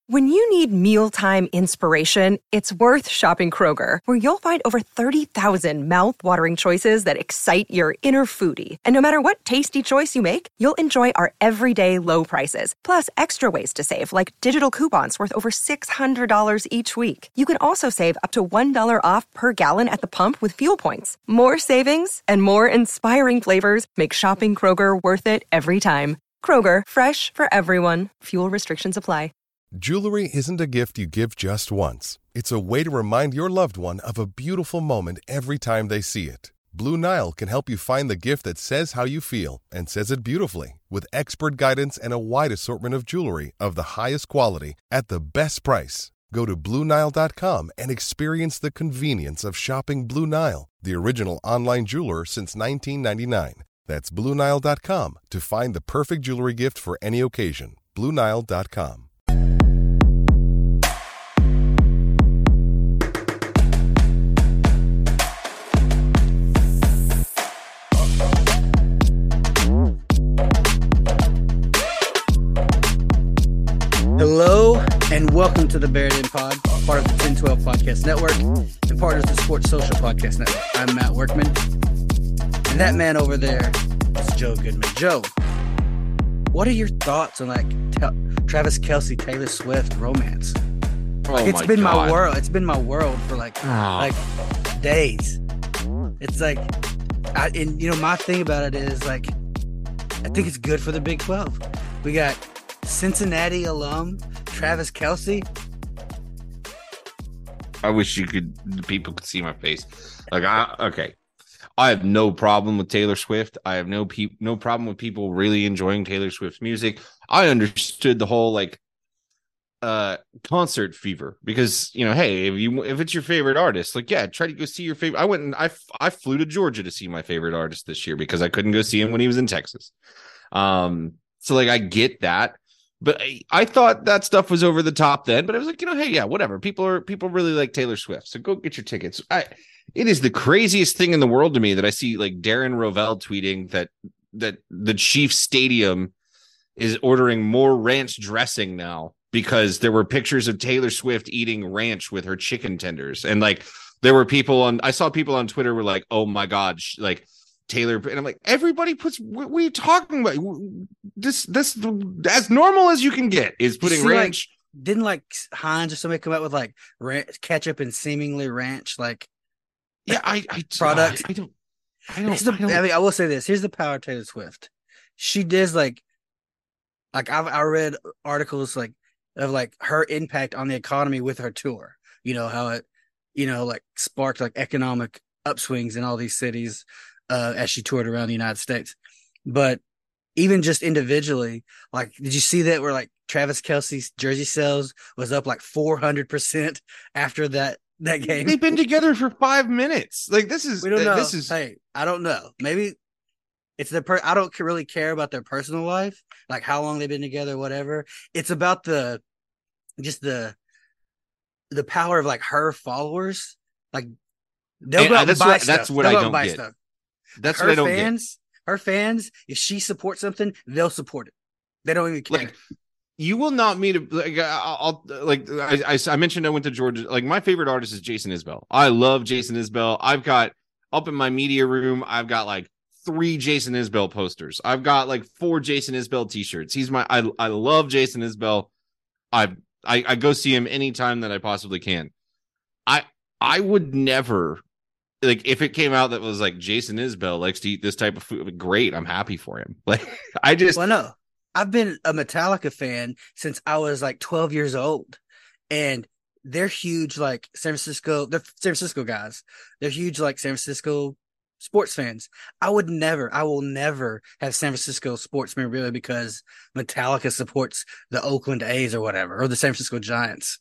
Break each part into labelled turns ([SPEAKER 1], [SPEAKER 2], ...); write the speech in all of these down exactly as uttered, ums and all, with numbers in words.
[SPEAKER 1] When you need mealtime inspiration, it's worth shopping Kroger, where you'll find over thirty thousand mouth-watering choices that excite your inner foodie. And no matter what tasty choice you make, you'll enjoy our everyday low prices, plus extra ways to save, like digital coupons worth over six hundred dollars each week. You can also save up to one dollar off per gallon at the pump with fuel points. More savings and more inspiring flavors make shopping Kroger worth it every time. Kroger, fresh for everyone. Fuel restrictions apply.
[SPEAKER 2] Jewelry isn't a gift you give just once. It's a way to remind your loved one of a beautiful moment every time they see it. Blue Nile can help you find the gift that says how you feel and says it beautifully, with expert guidance and a wide assortment of jewelry of the highest quality at the best price. Go to Blue Nile dot com and experience the convenience of shopping Blue Nile, the original online jeweler since nineteen ninety-nine. That's Blue Nile dot com to find the perfect jewelry gift for any occasion. Blue Nile dot com.
[SPEAKER 3] Hello and welcome to the Buried In Pod, part of the ten twelve Podcast Network and part of the Sports Social Podcast Network. I'm Matt Workman, and that man over there is Joe Goodman. Joe, what are your thoughts on like t- Travis Kelce, Taylor Swift romance?
[SPEAKER 4] Oh
[SPEAKER 3] like, it's
[SPEAKER 4] my
[SPEAKER 3] been
[SPEAKER 4] God.
[SPEAKER 3] my world. It's been my world for like
[SPEAKER 4] Oh.
[SPEAKER 3] like days. It's like, I, and you know my thing about it is like, I think it's good for the Big twelve. We got Cincinnati alum Travis Kelce.
[SPEAKER 4] I wish you could, people could see my face. Like, I, okay. I have no problem with Taylor Swift. I have no pe- no problem with people really enjoying Taylor Swift's music. I understood the whole like uh concert fever because, you know, hey, if you if it's your favorite artist, like, yeah, try to go see your favorite. I went and I I flew to Georgia to see my favorite artist this year because I couldn't go see him when he was in Texas. Um, so like I get that. But I, I thought that stuff was over the top then, but I was like, you know, hey, yeah, whatever. People are people really like Taylor Swift, so go get your tickets. I, it is the craziest thing in the world to me that I see like Darren Rovell tweeting that that the Chiefs Stadium is ordering more ranch dressing now because there were pictures of Taylor Swift eating ranch with her chicken tenders, and like there were people on. I saw people on Twitter were like, oh my God, sh- like. Taylor, and I'm like, everybody puts, what, what are you talking about? This, this, as normal as you can get is putting
[SPEAKER 3] See,
[SPEAKER 4] ranch.
[SPEAKER 3] Like, didn't like Heinz or somebody come out with like ranch, ketchup and seemingly ranch like
[SPEAKER 4] Yeah, I, I
[SPEAKER 3] product.
[SPEAKER 4] I, I don't, I don't,
[SPEAKER 3] The,
[SPEAKER 4] I don't.
[SPEAKER 3] I mean, I will say this. Here's the power of Taylor Swift. She does like, like I've I read articles like of like her impact on the economy with her tour. You know how it, you know, like sparked like economic upswings in all these cities. Uh, as she toured around the United States. But even just individually, like, did you see that where like Travis Kelce's jersey sales was up like four hundred percent after that, that game?
[SPEAKER 4] They've been together for five minutes. Like, this is,
[SPEAKER 3] We don't know.
[SPEAKER 4] this is,
[SPEAKER 3] Hey, I don't know. Maybe it's the per, I don't really care about their personal life, like how long they've been together, whatever. It's about the, just the, the power of like her followers. Like, they'll
[SPEAKER 4] And,
[SPEAKER 3] go
[SPEAKER 4] uh,
[SPEAKER 3] out and
[SPEAKER 4] that's
[SPEAKER 3] buy
[SPEAKER 4] what-
[SPEAKER 3] stuff.
[SPEAKER 4] that's what
[SPEAKER 3] They'll
[SPEAKER 4] I
[SPEAKER 3] go out
[SPEAKER 4] don't
[SPEAKER 3] and buy
[SPEAKER 4] get.
[SPEAKER 3] stuff.
[SPEAKER 4] that's
[SPEAKER 3] her
[SPEAKER 4] what I don't
[SPEAKER 3] fans, her fans, if she supports something, they'll support it. They don't even
[SPEAKER 4] get.
[SPEAKER 3] care.
[SPEAKER 4] Like, you will not meet a, like, I'll, like, I, I, I mentioned I went to Georgia. Like, my favorite artist is Jason Isbell. I love Jason Isbell. I've got up in my media room, I've got like three Jason Isbell posters. I've got like four Jason Isbell t-shirts. He's my, I, I love Jason Isbell. I, I, I go see him anytime that I possibly can. I, I would never, like, if it came out that was like Jason Isbell likes to eat this type of food, great. I'm happy for him. Like, I just,
[SPEAKER 3] Well, no, I've been a Metallica fan since I was like twelve years old, and they're huge, like San Francisco, they're San Francisco guys. They're huge, like San Francisco sports fans. I would never, I will never have San Francisco sports memorabilia because Metallica supports the Oakland A's or whatever, or the San Francisco Giants.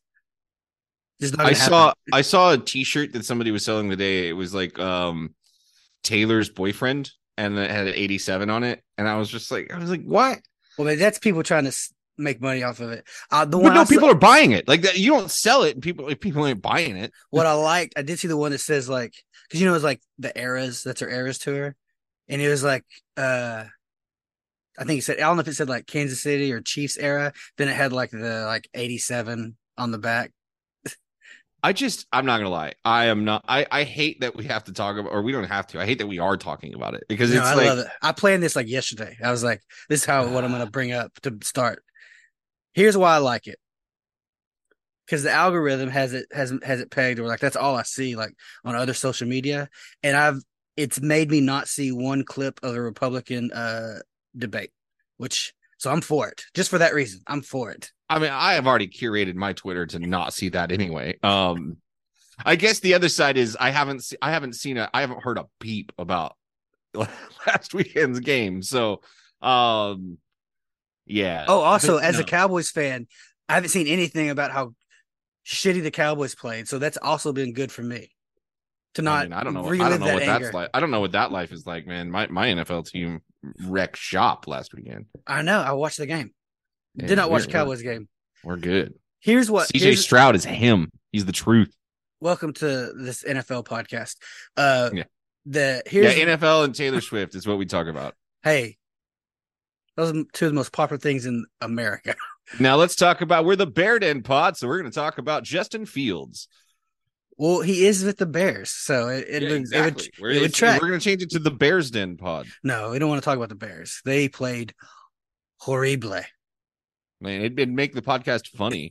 [SPEAKER 3] Just not
[SPEAKER 4] I
[SPEAKER 3] gonna
[SPEAKER 4] saw
[SPEAKER 3] happen.
[SPEAKER 4] I saw a t-shirt that somebody was selling today. It was like um Taylor's boyfriend, and it had an eighty-seven on it. And I was just like, I was like, what?
[SPEAKER 3] Well, man, that's people trying to s- make money off of it. Uh, the
[SPEAKER 4] But
[SPEAKER 3] one
[SPEAKER 4] no,
[SPEAKER 3] I saw-
[SPEAKER 4] people are buying it. Like that, you don't sell it, and people if people ain't buying it.
[SPEAKER 3] what I liked, I did see the one that says like, because you know it's like the Eras, that's her Eras tour, and it was like, uh, I think it said, I don't know if it said like Kansas City or Chiefs era. Then it had like the like eighty-seven on the back.
[SPEAKER 4] I just, I'm not gonna lie. I am not. I, I hate that we have to talk about, or we don't have to. I hate that we are talking about it because
[SPEAKER 3] No,
[SPEAKER 4] it's
[SPEAKER 3] I
[SPEAKER 4] like
[SPEAKER 3] love it. I planned this like yesterday. I was like, this is how what I'm gonna bring up to start. Here's why I like it. Because the algorithm has it has has it pegged, or like that's all I see like on other social media, and I've it's made me not see one clip of a Republican uh debate, which so I'm for it. Just for that reason, I'm for it.
[SPEAKER 4] I mean, I have already curated my Twitter to not see that anyway. Um, I guess the other side is I haven't se- I haven't seen a I haven't heard a peep about last weekend's game. So, um, yeah.
[SPEAKER 3] Oh, also
[SPEAKER 4] But
[SPEAKER 3] as
[SPEAKER 4] no.
[SPEAKER 3] a Cowboys fan, I haven't seen anything about how shitty the Cowboys played, so that's also been good for me to not.
[SPEAKER 4] I mean, I don't know. I
[SPEAKER 3] relive
[SPEAKER 4] don't know
[SPEAKER 3] that
[SPEAKER 4] what
[SPEAKER 3] anger.
[SPEAKER 4] that's like. I don't know what that life is like, man. My my N F L team wrecked shop last weekend.
[SPEAKER 3] I know. I watched the game.
[SPEAKER 4] Yeah,
[SPEAKER 3] Did not watch
[SPEAKER 4] we're-
[SPEAKER 3] the Cowboys game.
[SPEAKER 4] We're good.
[SPEAKER 3] Here's what.
[SPEAKER 4] C J
[SPEAKER 3] here's-
[SPEAKER 4] Stroud is him. He's the truth.
[SPEAKER 3] Welcome to this N F L podcast. Uh,
[SPEAKER 4] Yeah.
[SPEAKER 3] The here's
[SPEAKER 4] Yeah, N F L and Taylor Swift is what we talk about.
[SPEAKER 3] hey, those are two of the most popular things in America.
[SPEAKER 4] Now let's talk about we're the Bear Den pod, so we're going to talk about Justin Fields.
[SPEAKER 3] Well, he is with the Bears, so it, it,
[SPEAKER 4] Yeah,
[SPEAKER 3] would,
[SPEAKER 4] exactly.
[SPEAKER 3] it
[SPEAKER 4] we're
[SPEAKER 3] would it would
[SPEAKER 4] it's-
[SPEAKER 3] track.
[SPEAKER 4] we're going to change it to the Bears Den pod.
[SPEAKER 3] No, we don't want to talk about the Bears. They played horrible.
[SPEAKER 4] Man, it'd, it'd make the podcast funny.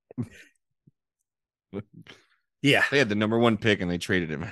[SPEAKER 3] Yeah,
[SPEAKER 4] They had the number one pick and they traded him.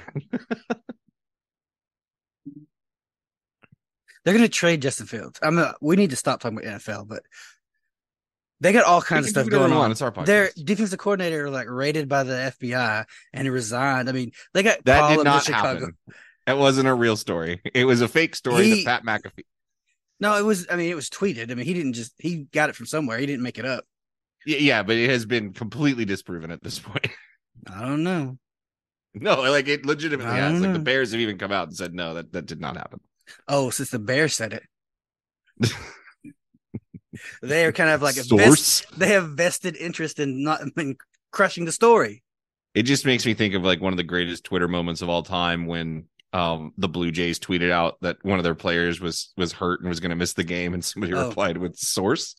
[SPEAKER 3] they're going to trade Justin Fields. I'm. Not, we need to stop talking about N F L, but they got all kinds of
[SPEAKER 4] can
[SPEAKER 3] stuff
[SPEAKER 4] do whatever
[SPEAKER 3] going
[SPEAKER 4] we want.
[SPEAKER 3] on.
[SPEAKER 4] It's our podcast.
[SPEAKER 3] Their defensive coordinator like raided by the F B I and he resigned. I mean, they got
[SPEAKER 4] That
[SPEAKER 3] Paul
[SPEAKER 4] did
[SPEAKER 3] up to
[SPEAKER 4] not
[SPEAKER 3] Chicago.
[SPEAKER 4] happen. That wasn't a real story. It was a fake story
[SPEAKER 3] He-
[SPEAKER 4] that Pat McAfee.
[SPEAKER 3] No, it was. I mean, it was tweeted. I mean, he didn't just he got it from somewhere. He didn't make it up.
[SPEAKER 4] Yeah, yeah, but it has been completely disproven at this point.
[SPEAKER 3] I don't know.
[SPEAKER 4] No, like it legitimately
[SPEAKER 3] I
[SPEAKER 4] has.
[SPEAKER 3] don't
[SPEAKER 4] Like
[SPEAKER 3] know.
[SPEAKER 4] the Bears have even come out and said no, that, that did not happen.
[SPEAKER 3] Oh, since the Bears said it, they are kind of like a
[SPEAKER 4] Source.
[SPEAKER 3] vest, they have vested interest in not in crushing the story.
[SPEAKER 4] It just makes me think of like one of the greatest Twitter moments of all time when um the Blue Jays tweeted out that one of their players was was hurt and was going to miss the game, and somebody
[SPEAKER 3] Oh.
[SPEAKER 4] replied with source.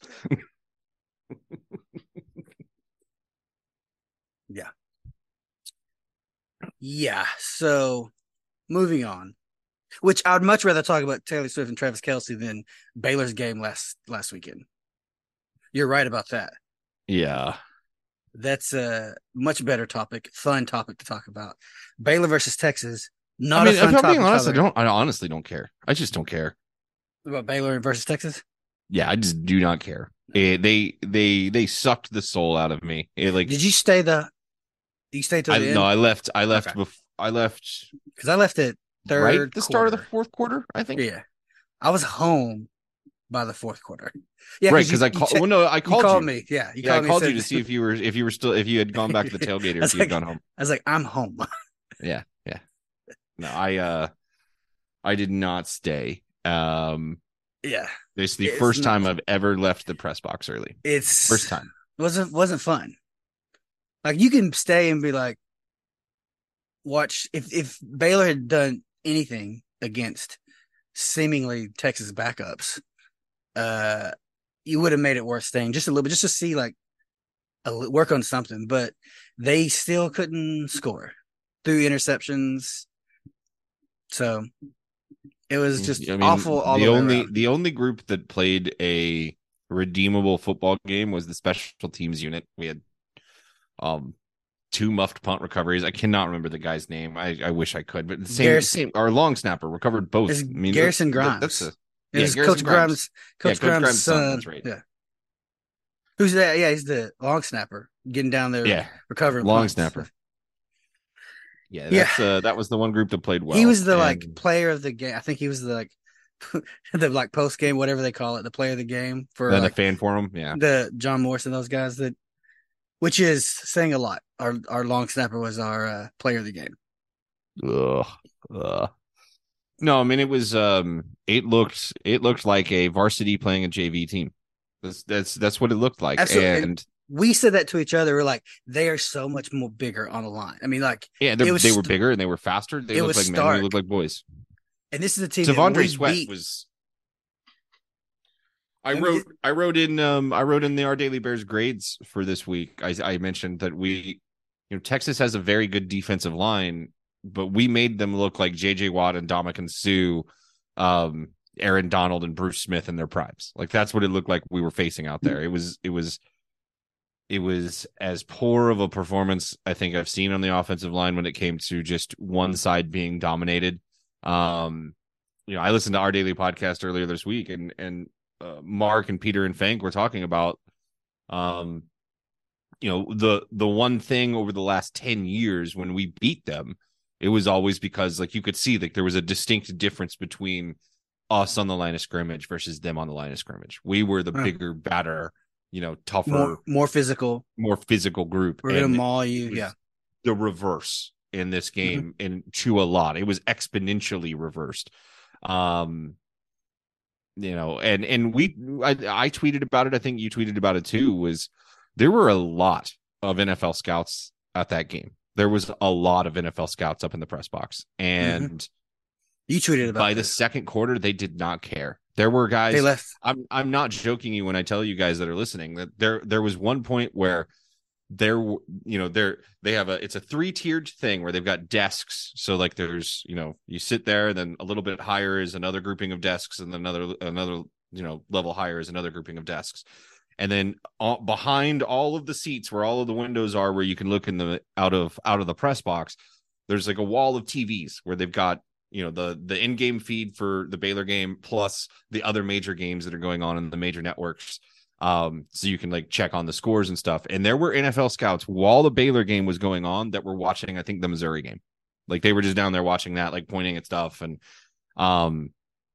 [SPEAKER 3] Yeah. So, moving on. Which I'd much rather talk about Taylor Swift and Travis Kelce than Baylor's game last last weekend. You're right about that.
[SPEAKER 4] Yeah.
[SPEAKER 3] That's a much better topic, fun topic to talk about. Baylor versus Texas. Not
[SPEAKER 4] I mean,
[SPEAKER 3] a fun
[SPEAKER 4] if I'm
[SPEAKER 3] topic
[SPEAKER 4] being honest, I
[SPEAKER 3] to talk
[SPEAKER 4] don't I honestly don't care. I just don't care.
[SPEAKER 3] about Baylor versus Texas.
[SPEAKER 4] Yeah, I just do not care. It, they they they sucked the soul out of me. It, like
[SPEAKER 3] Did you stay the? Did you stay till
[SPEAKER 4] I
[SPEAKER 3] the
[SPEAKER 4] no,
[SPEAKER 3] end?
[SPEAKER 4] I left. I left.
[SPEAKER 3] Okay.
[SPEAKER 4] Bef- I left
[SPEAKER 3] Because I left it third.
[SPEAKER 4] right at the start of the
[SPEAKER 3] quarter.
[SPEAKER 4] fourth quarter. I think.
[SPEAKER 3] Yeah, I was home by the fourth quarter. Yeah,
[SPEAKER 4] right,
[SPEAKER 3] you-
[SPEAKER 4] because I
[SPEAKER 3] you
[SPEAKER 4] called.
[SPEAKER 3] check-
[SPEAKER 4] well, no, I
[SPEAKER 3] you
[SPEAKER 4] called,
[SPEAKER 3] called
[SPEAKER 4] you.
[SPEAKER 3] me. Yeah, you
[SPEAKER 4] Yeah, I
[SPEAKER 3] called me.
[SPEAKER 4] called
[SPEAKER 3] and
[SPEAKER 4] you to
[SPEAKER 3] said-
[SPEAKER 4] see if you were if you were still if you had gone back to the tailgate or
[SPEAKER 3] That's
[SPEAKER 4] if you had
[SPEAKER 3] like-
[SPEAKER 4] gone home.
[SPEAKER 3] I was like, I'm home.
[SPEAKER 4] Yeah, yeah. No, I uh, I did not stay. Um,
[SPEAKER 3] Yeah,
[SPEAKER 4] this is the
[SPEAKER 3] It's
[SPEAKER 4] first
[SPEAKER 3] not-
[SPEAKER 4] time I've ever left the press box early.
[SPEAKER 3] it's
[SPEAKER 4] First time.
[SPEAKER 3] wasn't wasn't fun. Like you can stay and be like, watch if if Baylor had done anything against seemingly Texas backups, uh, you would have made it worth staying just a little bit, just to see like a, li- work on something. But they still couldn't score through interceptions, so it was just
[SPEAKER 4] I mean,
[SPEAKER 3] awful. All
[SPEAKER 4] the
[SPEAKER 3] the, way
[SPEAKER 4] only
[SPEAKER 3] around.
[SPEAKER 4] the only group that played a redeemable football game was the special teams unit. We had um two muffed punt recoveries. I cannot remember the guy's name. I, I wish I could, but the same,
[SPEAKER 3] Garrison-
[SPEAKER 4] same our long snapper recovered both.
[SPEAKER 3] It's
[SPEAKER 4] I mean,
[SPEAKER 3] Garrison
[SPEAKER 4] that-
[SPEAKER 3] Grimes.
[SPEAKER 4] That's a,
[SPEAKER 3] It
[SPEAKER 4] yeah,
[SPEAKER 3] was
[SPEAKER 4] Garrison
[SPEAKER 3] Coach
[SPEAKER 4] Grimes.
[SPEAKER 3] Grimes. Coach,
[SPEAKER 4] Coach
[SPEAKER 3] Grimes'
[SPEAKER 4] Grimes' son,
[SPEAKER 3] son.
[SPEAKER 4] that's right.
[SPEAKER 3] Yeah. Who's that? Yeah, he's the long snapper getting down there,
[SPEAKER 4] yeah,
[SPEAKER 3] recovering
[SPEAKER 4] long
[SPEAKER 3] punts.
[SPEAKER 4] snapper. Yeah,
[SPEAKER 3] Yeah.
[SPEAKER 4] that's uh that was the one group that played well.
[SPEAKER 3] he was the
[SPEAKER 4] and-
[SPEAKER 3] like player of the game. I think he was the like the like post game, whatever they call it, the player of the game for
[SPEAKER 4] then
[SPEAKER 3] like,
[SPEAKER 4] the fan forum. Yeah,
[SPEAKER 3] the John Morris and those guys. That which is saying a lot. Our our long snapper was our uh, player of the game.
[SPEAKER 4] Ugh. Ugh. No, I mean it was um it looked it looked like a varsity playing a J V team. That's that's that's what it looked like.
[SPEAKER 3] Absolutely.
[SPEAKER 4] And
[SPEAKER 3] We said that to each other. We're like, they are so much more bigger on the line. I mean, like,
[SPEAKER 4] yeah, they
[SPEAKER 3] it was
[SPEAKER 4] they were
[SPEAKER 3] st-
[SPEAKER 4] bigger and they were faster. They
[SPEAKER 3] it
[SPEAKER 4] looked
[SPEAKER 3] was
[SPEAKER 4] like men.
[SPEAKER 3] stark.
[SPEAKER 4] They looked like boys.
[SPEAKER 3] and this is a team that
[SPEAKER 4] Devondre
[SPEAKER 3] we
[SPEAKER 4] Sweat
[SPEAKER 3] beat.
[SPEAKER 4] was I wrote I wrote in um I wrote in the Our Daily Bears grades for this week. I I mentioned that we, you know, Texas has a very good defensive line, but we made them look like J J Watt and Dominican Sue, um, Aaron Donald and Bruce Smith in their primes. Like that's what it looked like we were facing out there. It was it was it was as poor of a performance I think I've seen on the offensive line when it came to just one side being dominated. Um, you know, I listened to Our Daily podcast earlier this week, and and uh, Mark and Peter and Fank were talking about, um, you know, the the one thing over the last ten years when we beat them, it was always because like you could see like there was a distinct difference between us on the line of scrimmage versus them on the line of scrimmage. We were the
[SPEAKER 3] huh.
[SPEAKER 4] bigger, badder, you know, tougher,
[SPEAKER 3] more, more physical,
[SPEAKER 4] more physical group.
[SPEAKER 3] We're gonna maul you. Yeah,
[SPEAKER 4] the reverse in this game mm-hmm. and to a lot. It was exponentially reversed. Um, you know, and and we I, I tweeted about it. I think you tweeted about it too. Was there were a lot of N F L scouts at that game. There was a lot of N F L scouts up in the press box, and mm-hmm.
[SPEAKER 3] you tweeted about
[SPEAKER 4] by
[SPEAKER 3] this.
[SPEAKER 4] the second quarter they did not care. There were guys.
[SPEAKER 3] They left.
[SPEAKER 4] I'm I'm not joking you when I tell you guys that are listening that there there was one point where there you know there they have a it's a three tiered thing where they've got desks. So like there's you know you sit there, then a little bit higher is another grouping of desks, and then another another you know level higher is another grouping of desks. And then uh, behind all of the seats where all of the windows are where you can look in the out of out of the press box, there's like a wall of T Vs where they've got you know the the in-game feed for the Baylor game plus the other major games that are going on in the major networks. Um, so you can like check on the scores and stuff. And there were N F L scouts while the Baylor game was going on that were watching, I think, the Missouri game. Like they were just down there watching that, like pointing at stuff. And um,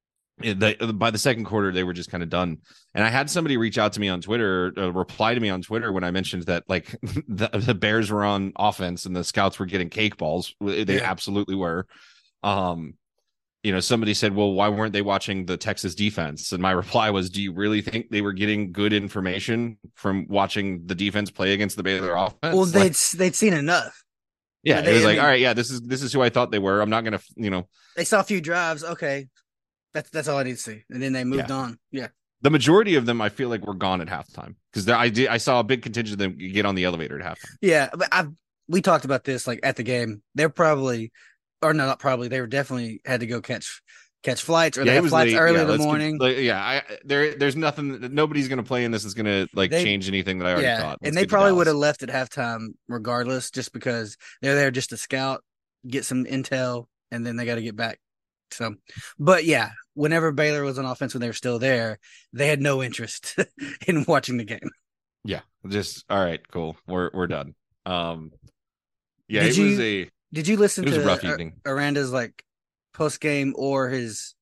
[SPEAKER 4] the, by the second quarter, they were just kind of done. And I had somebody reach out to me on Twitter, uh, reply to me on Twitter when I mentioned that like the, the Bears were on offense and the scouts were getting cake balls. They yeah. absolutely were. Um, you know, somebody said, well, why weren't they watching the Texas defense? And my reply was, do you really think they were getting good information from watching the defense play against the Baylor offense?
[SPEAKER 3] Well, they'd, like, they'd seen enough.
[SPEAKER 4] Yeah.
[SPEAKER 3] They,
[SPEAKER 4] it was
[SPEAKER 3] I
[SPEAKER 4] like,
[SPEAKER 3] mean,
[SPEAKER 4] all right, yeah, this is, this is who I thought they were. I'm not going to, you know,
[SPEAKER 3] they saw a few drives. Okay. That's, that's all I need to see. And then they moved
[SPEAKER 4] yeah.
[SPEAKER 3] on. Yeah.
[SPEAKER 4] The majority of them, I feel like were gone at halftime because I did, I saw a big contingent of them get on the elevator at halftime.
[SPEAKER 3] Yeah. But I've, we talked about this like at the game. They're probably, or no, not probably, they were definitely had to go catch catch flights or yeah, they have flights late. early
[SPEAKER 4] yeah,
[SPEAKER 3] in the morning.
[SPEAKER 4] Get, like, yeah, I, there, there's nothing. Nobody's going to play in this is going to like they, change anything that I already
[SPEAKER 3] yeah,
[SPEAKER 4] thought. Let's
[SPEAKER 3] and they probably would have left at halftime regardless, just because they're there just to scout, get some intel, and then they got to get back. So, but yeah, whenever Baylor was on offense when they were still there, they had no interest in watching the game.
[SPEAKER 4] Yeah, just all right, cool. We're we're done. Um, yeah,
[SPEAKER 3] did
[SPEAKER 4] it
[SPEAKER 3] you,
[SPEAKER 4] was a.
[SPEAKER 3] Did you listen
[SPEAKER 4] it was
[SPEAKER 3] to
[SPEAKER 4] a rough evening.
[SPEAKER 3] Aranda's like post game or his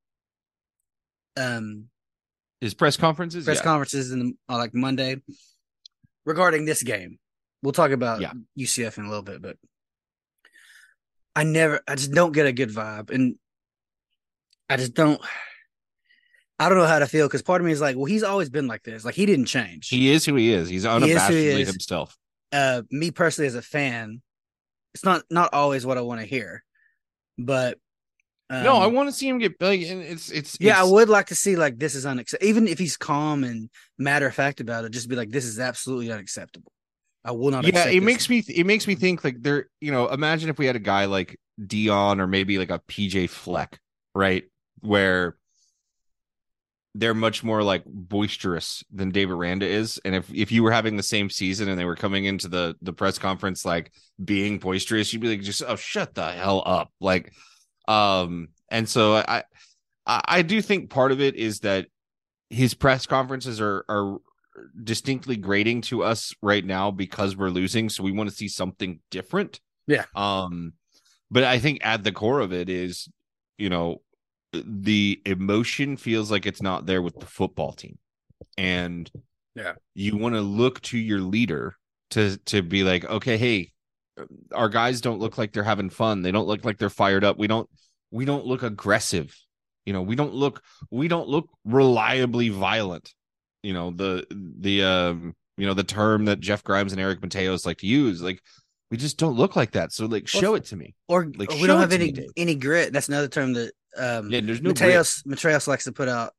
[SPEAKER 3] um
[SPEAKER 4] his press conferences?
[SPEAKER 3] Press
[SPEAKER 4] yeah.
[SPEAKER 3] conferences in the, uh, like Monday regarding this game. We'll talk about
[SPEAKER 4] yeah.
[SPEAKER 3] U C F in a little bit, but I never, I just don't get a good vibe, and I just don't. I don't know how to feel because part of me is like, well, he's always been like this. Like he didn't change.
[SPEAKER 4] He is who he is. He's unabashedly he is he is. himself.
[SPEAKER 3] Uh, me personally, as a fan, it's not not always what I want to hear, but um,
[SPEAKER 4] no, I want to see him get like it's it's
[SPEAKER 3] yeah.
[SPEAKER 4] it's,
[SPEAKER 3] I would like to see like this is unacceptable. Even if he's calm and matter of fact about it, just be like, this is absolutely unacceptable. I will not.
[SPEAKER 4] Yeah, it
[SPEAKER 3] this.
[SPEAKER 4] makes me it makes me think like there. You know, imagine if we had a guy like Dion or maybe like a P J Fleck, right, where they're much more like boisterous than Dave Aranda is. And if, if you were having the same season and they were coming into the, the press conference, like being boisterous, you'd be like, just, oh, shut the hell up. Like, um, and so I, I, I do think part of it is that his press conferences are, are distinctly grating to us right now because we're losing. So we want to see something different.
[SPEAKER 3] Yeah.
[SPEAKER 4] Um, but I think at the core of it is, you know, the emotion feels like it's not there with the football team, and
[SPEAKER 3] yeah,
[SPEAKER 4] you want to look to your leader to to be like, okay, hey, our guys don't look like they're having fun. They don't look like they're fired up. We don't we don't look aggressive. You know, we don't look we don't look reliably violent. You know, the the um you know the term that Jeff Grimes and Eric Mateos like to use, like. We just don't look like that. So like, show it to me.
[SPEAKER 3] Or,
[SPEAKER 4] like,
[SPEAKER 3] or we don't have any me, any grit. That's another term that um,
[SPEAKER 4] yeah, there's no
[SPEAKER 3] Mateos, Mateos likes to put out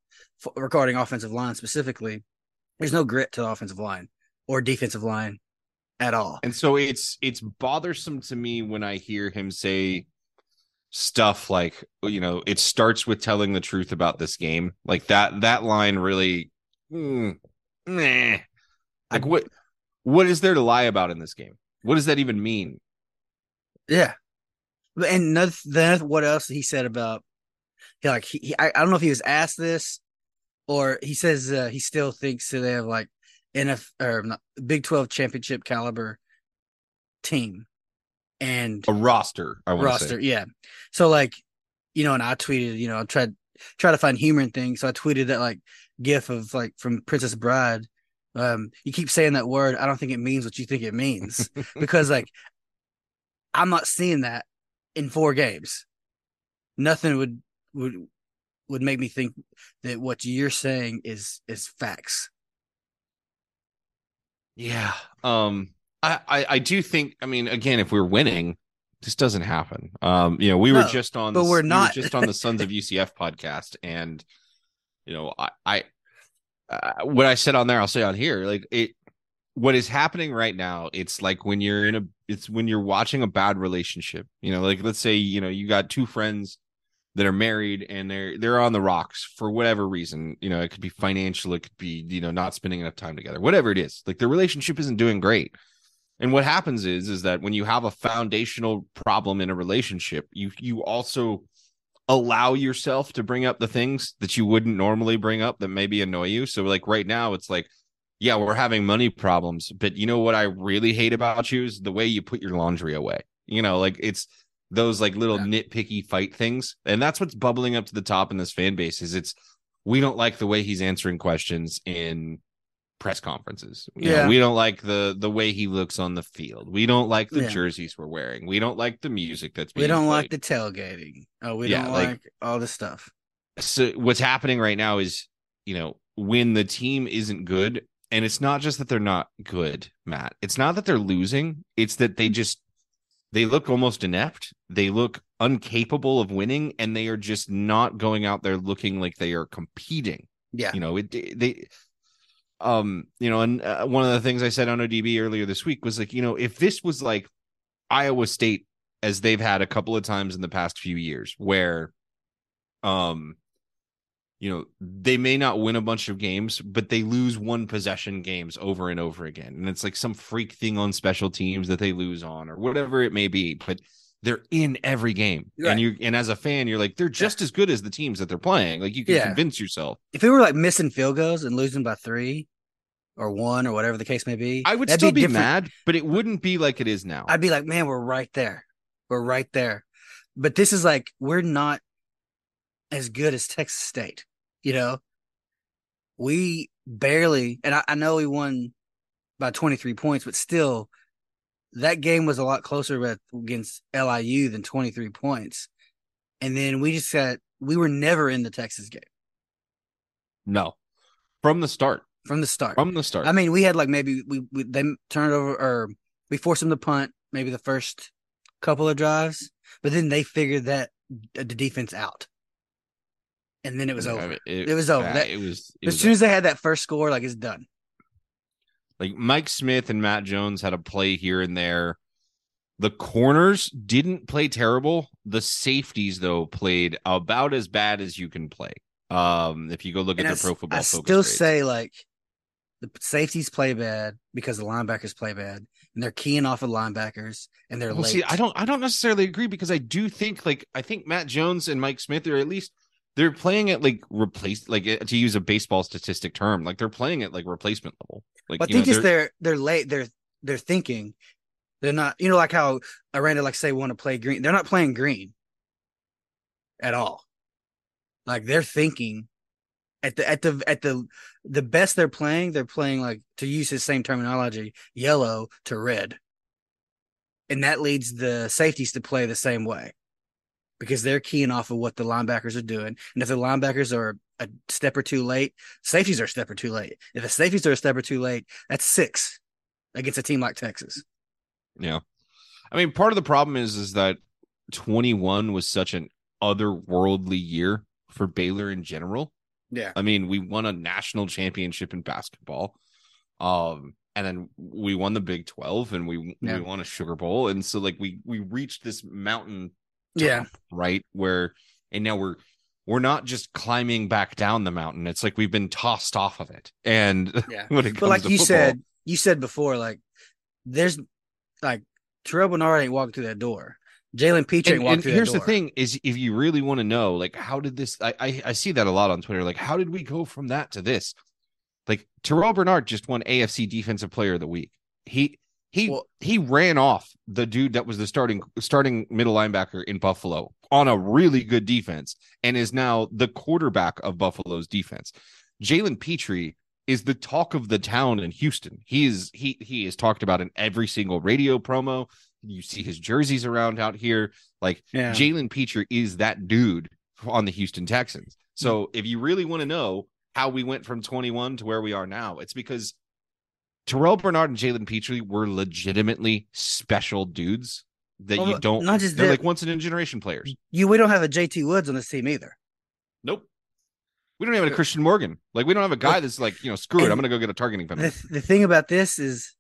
[SPEAKER 3] f- regarding offensive line specifically, there's no grit to the offensive line or defensive line at all.
[SPEAKER 4] And so it's it's bothersome to me when I hear him say stuff like, you know, it starts with telling the truth about this game. Like that that line really mm, meh. Like what what is there to lie about in this game? What does that even mean?
[SPEAKER 3] Yeah. And another, then what else he said about he like he, he I, I don't know if he was asked this or he says uh, he still thinks that they have like N F or not, Big twelve championship caliber team and
[SPEAKER 4] A roster, I want
[SPEAKER 3] roster,
[SPEAKER 4] to say.
[SPEAKER 3] yeah. So like, you know, and I tweeted, you know, I tried try to find humor in things. So I tweeted that like gif of like from Princess Bride. Um, you keep saying that word. I don't think it means what you think it means because like I'm not seeing that in four games. Nothing would would would make me think that what you're saying is is facts.
[SPEAKER 4] Yeah. Um I, I, I do think, I mean, again, if we're winning, this doesn't happen. Um, you know, we were
[SPEAKER 3] No,
[SPEAKER 4] just on
[SPEAKER 3] but
[SPEAKER 4] the,
[SPEAKER 3] we're
[SPEAKER 4] we
[SPEAKER 3] not.
[SPEAKER 4] were just on the Sons of U C F podcast, and you know, I, I uh, what I said on there, I'll say on here. Like it, what is happening right now? It's like when you're in a, it's when you're watching a bad relationship. You know, like let's say you know you got two friends that are married and they're they're on the rocks for whatever reason. You know, it could be financial, it could be you know not spending enough time together, whatever it is. Like the relationship isn't doing great. And what happens is, is that when you have a foundational problem in a relationship, you you also allow yourself to bring up the things that you wouldn't normally bring up that maybe annoy you. So like right now, it's like, yeah, we're having money problems, but you know what I really hate about you is the way you put your laundry away. You know, like it's those like little nitpicky fight things. And that's what's bubbling up to the top in this fan base is it's, we don't like the way he's answering questions in press conferences. You
[SPEAKER 3] Yeah.
[SPEAKER 4] know, we don't like the the way he looks on the field. We don't like the
[SPEAKER 3] Yeah.
[SPEAKER 4] jerseys we're wearing. We don't like the music that's being
[SPEAKER 3] We don't
[SPEAKER 4] played.
[SPEAKER 3] like the tailgating. Oh, we
[SPEAKER 4] Yeah,
[SPEAKER 3] don't
[SPEAKER 4] like-
[SPEAKER 3] like all this stuff.
[SPEAKER 4] So what's happening right now is, you know, when the team isn't good, and it's not just that they're not good, Matt. It's not that they're losing. It's that they just they look almost inept. They look incapable of winning, and they are just not going out there looking like they are competing.
[SPEAKER 3] Yeah.
[SPEAKER 4] You know, it they um, you know, and uh, one of the things I said on O D B earlier this week was like, you know, if this was like Iowa State as they've had a couple of times in the past few years where um you know, they may not win a bunch of games, but they lose one possession games over and over again. And it's like some freak thing on special teams that they lose on or whatever it may be, but they're in every game.
[SPEAKER 3] Right.
[SPEAKER 4] And you and as a fan, you're like, they're just as good as the teams that they're playing. Like you can
[SPEAKER 3] Yeah.
[SPEAKER 4] convince yourself.
[SPEAKER 3] If we were like missing field goals and losing by three or one or whatever the case may be,
[SPEAKER 4] I would
[SPEAKER 3] that'd
[SPEAKER 4] still be,
[SPEAKER 3] different.
[SPEAKER 4] mad, but it wouldn't be like it is now.
[SPEAKER 3] I'd be like, man, we're right there. We're right there. But this is like, we're not as good as Texas State, you know? We barely, and I, I know we won by twenty-three points, but still, that game was a lot closer against L I U than twenty-three points. And then we just got, we were never in the Texas game
[SPEAKER 4] No. From the start.
[SPEAKER 3] from the start.
[SPEAKER 4] From the start.
[SPEAKER 3] I mean, we had like maybe we, we they turned over or we forced them to punt maybe the first couple of drives, but then they figured that the defense out, and then it was
[SPEAKER 4] I
[SPEAKER 3] over.
[SPEAKER 4] mean,
[SPEAKER 3] It was over.
[SPEAKER 4] yeah,
[SPEAKER 3] That-
[SPEAKER 4] it was it
[SPEAKER 3] As
[SPEAKER 4] was
[SPEAKER 3] soon as they had that first score, like it's done.
[SPEAKER 4] like Mike Smith and Matt Jones had a play here and there. The corners didn't play terrible. The safeties, though, played about as bad as you can play. Um, if you go look
[SPEAKER 3] And
[SPEAKER 4] at
[SPEAKER 3] I,
[SPEAKER 4] the Pro Football
[SPEAKER 3] I
[SPEAKER 4] Focus
[SPEAKER 3] still
[SPEAKER 4] grades.
[SPEAKER 3] say like the safeties play bad because the linebackers play bad, and they're keying off of linebackers, and they're
[SPEAKER 4] Well,
[SPEAKER 3] late.
[SPEAKER 4] see, I don't, I don't necessarily agree because I do think, like, I think Matt Jones and Mike Smith are at least they're playing at like replace, like to use a baseball statistic term, like they're playing at like replacement level. Like,
[SPEAKER 3] But I
[SPEAKER 4] you know,
[SPEAKER 3] think it's
[SPEAKER 4] they're-
[SPEAKER 3] they're they're late. They're they're thinking. They're not, you know, like how Aranda like say want to play green. They're not playing green at all. Like they're thinking at the at the at the the best they're playing. They're playing like, to use his same terminology, yellow to red, and that leads the safeties to play the same way because they're keying off of what the linebackers are doing. And if the linebackers are a step or two late, safeties are a step or two late. If the safeties are a step or two late, that's six against a team like Texas.
[SPEAKER 4] Yeah. I mean, part of the problem is is that twenty-one was such an otherworldly year for Baylor in general,
[SPEAKER 3] Yeah.
[SPEAKER 4] I mean, we won a national championship in basketball. Um, and then we won the Big twelve and we
[SPEAKER 3] Yeah.
[SPEAKER 4] we won a Sugar Bowl. And so like we we reached this mountain top,
[SPEAKER 3] Yeah.
[SPEAKER 4] right? Where and now we're we're not just climbing back down the mountain. It's like we've been tossed off of it. And
[SPEAKER 3] Yeah.
[SPEAKER 4] when it comes
[SPEAKER 3] But like
[SPEAKER 4] to
[SPEAKER 3] you
[SPEAKER 4] football,
[SPEAKER 3] said, you said before, like there's like Terrell Bernard ain't walking through that door. Jalen Peach ain't
[SPEAKER 4] and,
[SPEAKER 3] walking
[SPEAKER 4] and
[SPEAKER 3] through
[SPEAKER 4] here's
[SPEAKER 3] that
[SPEAKER 4] the
[SPEAKER 3] door.
[SPEAKER 4] thing is if you really want to know, like, how did this I, I I see that a lot on Twitter, like how did we go from that to this? Like Terrell Bernard just won A F C Defensive Player of the Week. He he
[SPEAKER 3] Well-
[SPEAKER 4] he ran off the dude that was the starting starting middle linebacker in Buffalo on a really good defense and is now the quarterback of Buffalo's defense. Jalen Petrie is the talk of the town in Houston. He is he he is talked about in every single radio promo. You see his jerseys around out here. Like
[SPEAKER 3] Yeah.
[SPEAKER 4] Jalen Petrie is that dude on the Houston Texans. So if you really want to know how we went from twenty-one to where we are now, it's because Terrell Bernard and Jalen Petrie were legitimately special dudes that
[SPEAKER 3] Well,
[SPEAKER 4] you don't.
[SPEAKER 3] not just
[SPEAKER 4] they're
[SPEAKER 3] that-
[SPEAKER 4] like once in a generation players.
[SPEAKER 3] You we don't have a J T Woods on this team either.
[SPEAKER 4] Nope. We don't even have a Christian Morgan. Like we don't have a guy that's like, you know, screw it. I'm gonna go get a targeting penalty.
[SPEAKER 3] The, the thing about this is,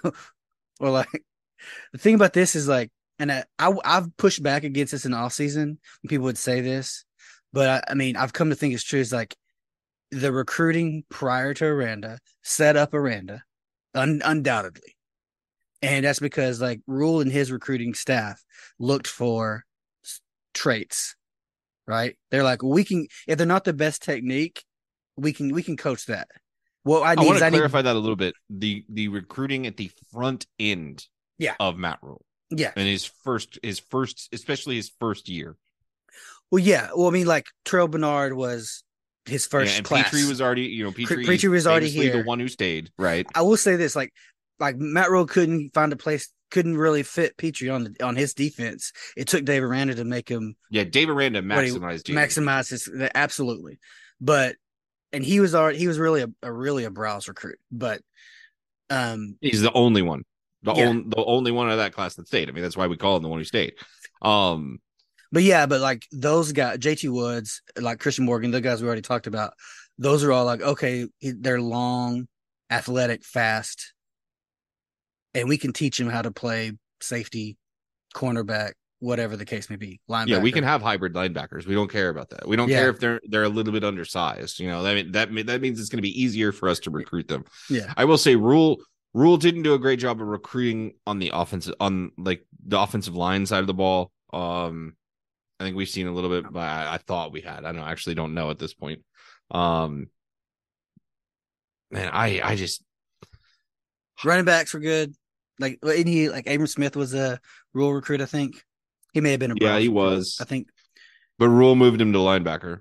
[SPEAKER 3] or like, the thing about this is like, and I, I I've pushed back against this in the offseason when people would say this, but I, I mean I've come to think it's true. Is like the recruiting prior to Aranda set up Aranda, un, undoubtedly, and that's because like Rule and his recruiting staff looked for s- traits, right? They're like, well, we can if they're not the best technique, we can we can coach that. Well, I
[SPEAKER 4] I
[SPEAKER 3] need
[SPEAKER 4] want
[SPEAKER 3] is
[SPEAKER 4] to
[SPEAKER 3] I need
[SPEAKER 4] clarify that a little bit. The the recruiting at the front end
[SPEAKER 3] Yeah.
[SPEAKER 4] of Matt Rule
[SPEAKER 3] yeah.
[SPEAKER 4] and his first his first especially his first year.
[SPEAKER 3] Well, yeah. Well, I mean, like Terrell Bernard was his first
[SPEAKER 4] Yeah, and
[SPEAKER 3] class.
[SPEAKER 4] Petrie was already, you know, Petrie,
[SPEAKER 3] Petrie was already
[SPEAKER 4] famously
[SPEAKER 3] here.
[SPEAKER 4] the one who stayed, right?
[SPEAKER 3] I will say this, like, like Matt Rule couldn't find a place, couldn't really fit Petrie on the on his defense. It took Dave Aranda to make him
[SPEAKER 4] Yeah, Dave Aranda
[SPEAKER 3] what he-
[SPEAKER 4] maximized Jalen.
[SPEAKER 3] maximize his absolutely, but and he was already he was really a, a really a browse recruit, but um
[SPEAKER 4] He's the only one, the
[SPEAKER 3] Yeah.
[SPEAKER 4] only the only one of that class that stayed. I mean, that's why we call him the one who stayed. Um,
[SPEAKER 3] But yeah, but like those guys, J T Woods, like Christian Morgan, the guys we already talked about, those are all like, okay, they're long, athletic, fast, and we can teach them how to play safety, cornerback, whatever the case may be. Linebacker.
[SPEAKER 4] yeah, we can have hybrid linebackers. We don't care about that. We don't
[SPEAKER 3] Yeah.
[SPEAKER 4] care if they're they're a little bit undersized. You know, that mean, that that means it's going to be easier for us to recruit them.
[SPEAKER 3] Yeah.
[SPEAKER 4] I will say, Rule Rule didn't do a great job of recruiting on the offensive on like the offensive line side of the ball. Um, I think we've seen a little bit, but I, I thought we had. I don't actually don't know at this point. Um, man, I I just
[SPEAKER 3] Running backs were good. Like, isn't he like Abram Smith was a Rule recruit? I think he may have been a
[SPEAKER 4] Yeah,
[SPEAKER 3] browse
[SPEAKER 4] he
[SPEAKER 3] recruit.
[SPEAKER 4] was.
[SPEAKER 3] I think,
[SPEAKER 4] but Rule moved him to linebacker.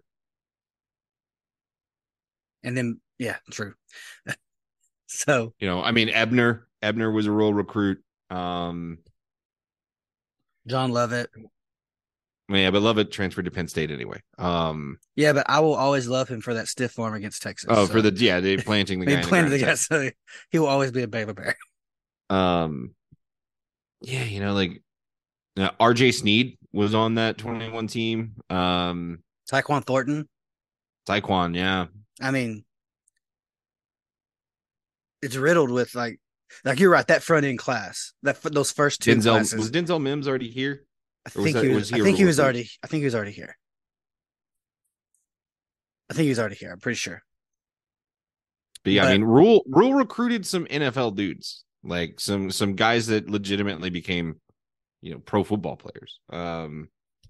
[SPEAKER 3] and then yeah, true. So
[SPEAKER 4] You know, I mean, Ebner Ebner was a Rule recruit. Um,
[SPEAKER 3] John Lovett.
[SPEAKER 4] yeah, but Lovett transferred to Penn State anyway. Um,
[SPEAKER 3] Yeah, but I will always love him for that stiff arm against Texas.
[SPEAKER 4] oh,
[SPEAKER 3] so.
[SPEAKER 4] for the yeah, they planting the guy.
[SPEAKER 3] He
[SPEAKER 4] in the
[SPEAKER 3] planted the
[SPEAKER 4] ground.
[SPEAKER 3] guy, so he will always be a Baylor Bear.
[SPEAKER 4] Um, yeah, you know, like uh, R J Sneed was on that twenty-one team. Um,
[SPEAKER 3] Tyquan Thornton.
[SPEAKER 4] Taekwon, yeah,
[SPEAKER 3] I mean, it's riddled with like, like you're right. That front end class, that those first two
[SPEAKER 4] Denzel
[SPEAKER 3] classes.
[SPEAKER 4] was Denzel Mims already here.
[SPEAKER 3] I
[SPEAKER 4] or was
[SPEAKER 3] think
[SPEAKER 4] that-
[SPEAKER 3] he was.
[SPEAKER 4] was he
[SPEAKER 3] I
[SPEAKER 4] a
[SPEAKER 3] think he
[SPEAKER 4] Rule
[SPEAKER 3] was
[SPEAKER 4] recruit?
[SPEAKER 3] already. I think he was already here. I think he was already here. I'm pretty sure.
[SPEAKER 4] But yeah,
[SPEAKER 3] But-
[SPEAKER 4] I mean, Rule Rule recruited some N F L dudes, like some some guys that legitimately became, you know, pro football players. Um,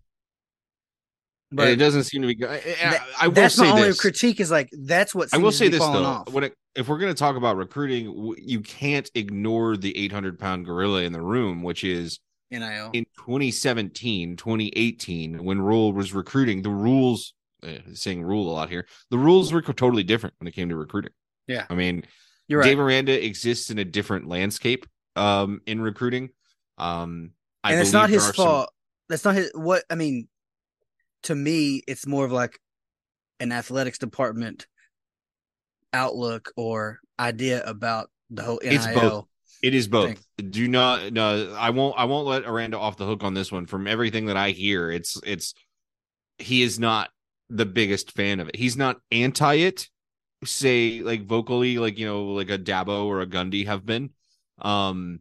[SPEAKER 3] But
[SPEAKER 4] and it doesn't seem to be. I,
[SPEAKER 3] that-
[SPEAKER 4] I will
[SPEAKER 3] that's
[SPEAKER 4] say
[SPEAKER 3] my only
[SPEAKER 4] this.
[SPEAKER 3] critique is like that's what
[SPEAKER 4] I will
[SPEAKER 3] seems to
[SPEAKER 4] say
[SPEAKER 3] be
[SPEAKER 4] this
[SPEAKER 3] falling
[SPEAKER 4] though:
[SPEAKER 3] off.
[SPEAKER 4] when it, if we're going to talk about recruiting, w- you can't ignore the eight hundred pound gorilla in the room, which is
[SPEAKER 3] N I L.
[SPEAKER 4] in twenty seventeen, twenty eighteen, when Rule was recruiting. The rules, uh, saying Rule a lot here, the rules were totally different when it came to recruiting.
[SPEAKER 3] Yeah.
[SPEAKER 4] I mean,
[SPEAKER 3] You're right.
[SPEAKER 4] Dave Aranda exists in a different landscape um, in recruiting. Um, I
[SPEAKER 3] and it's
[SPEAKER 4] believe
[SPEAKER 3] not
[SPEAKER 4] there
[SPEAKER 3] his
[SPEAKER 4] are some-
[SPEAKER 3] fault. That's not his. What I mean, to me, it's more of like an athletics department outlook or idea about the whole N I L.
[SPEAKER 4] It's both. It is both.
[SPEAKER 3] thing.
[SPEAKER 4] Do not. No, I won't. I won't let Aranda off the hook on this one. From everything that I hear, it's it's he is not the biggest fan of it. He's not anti it, say like vocally, like, you know, like a Dabo or a Gundy have been. Um,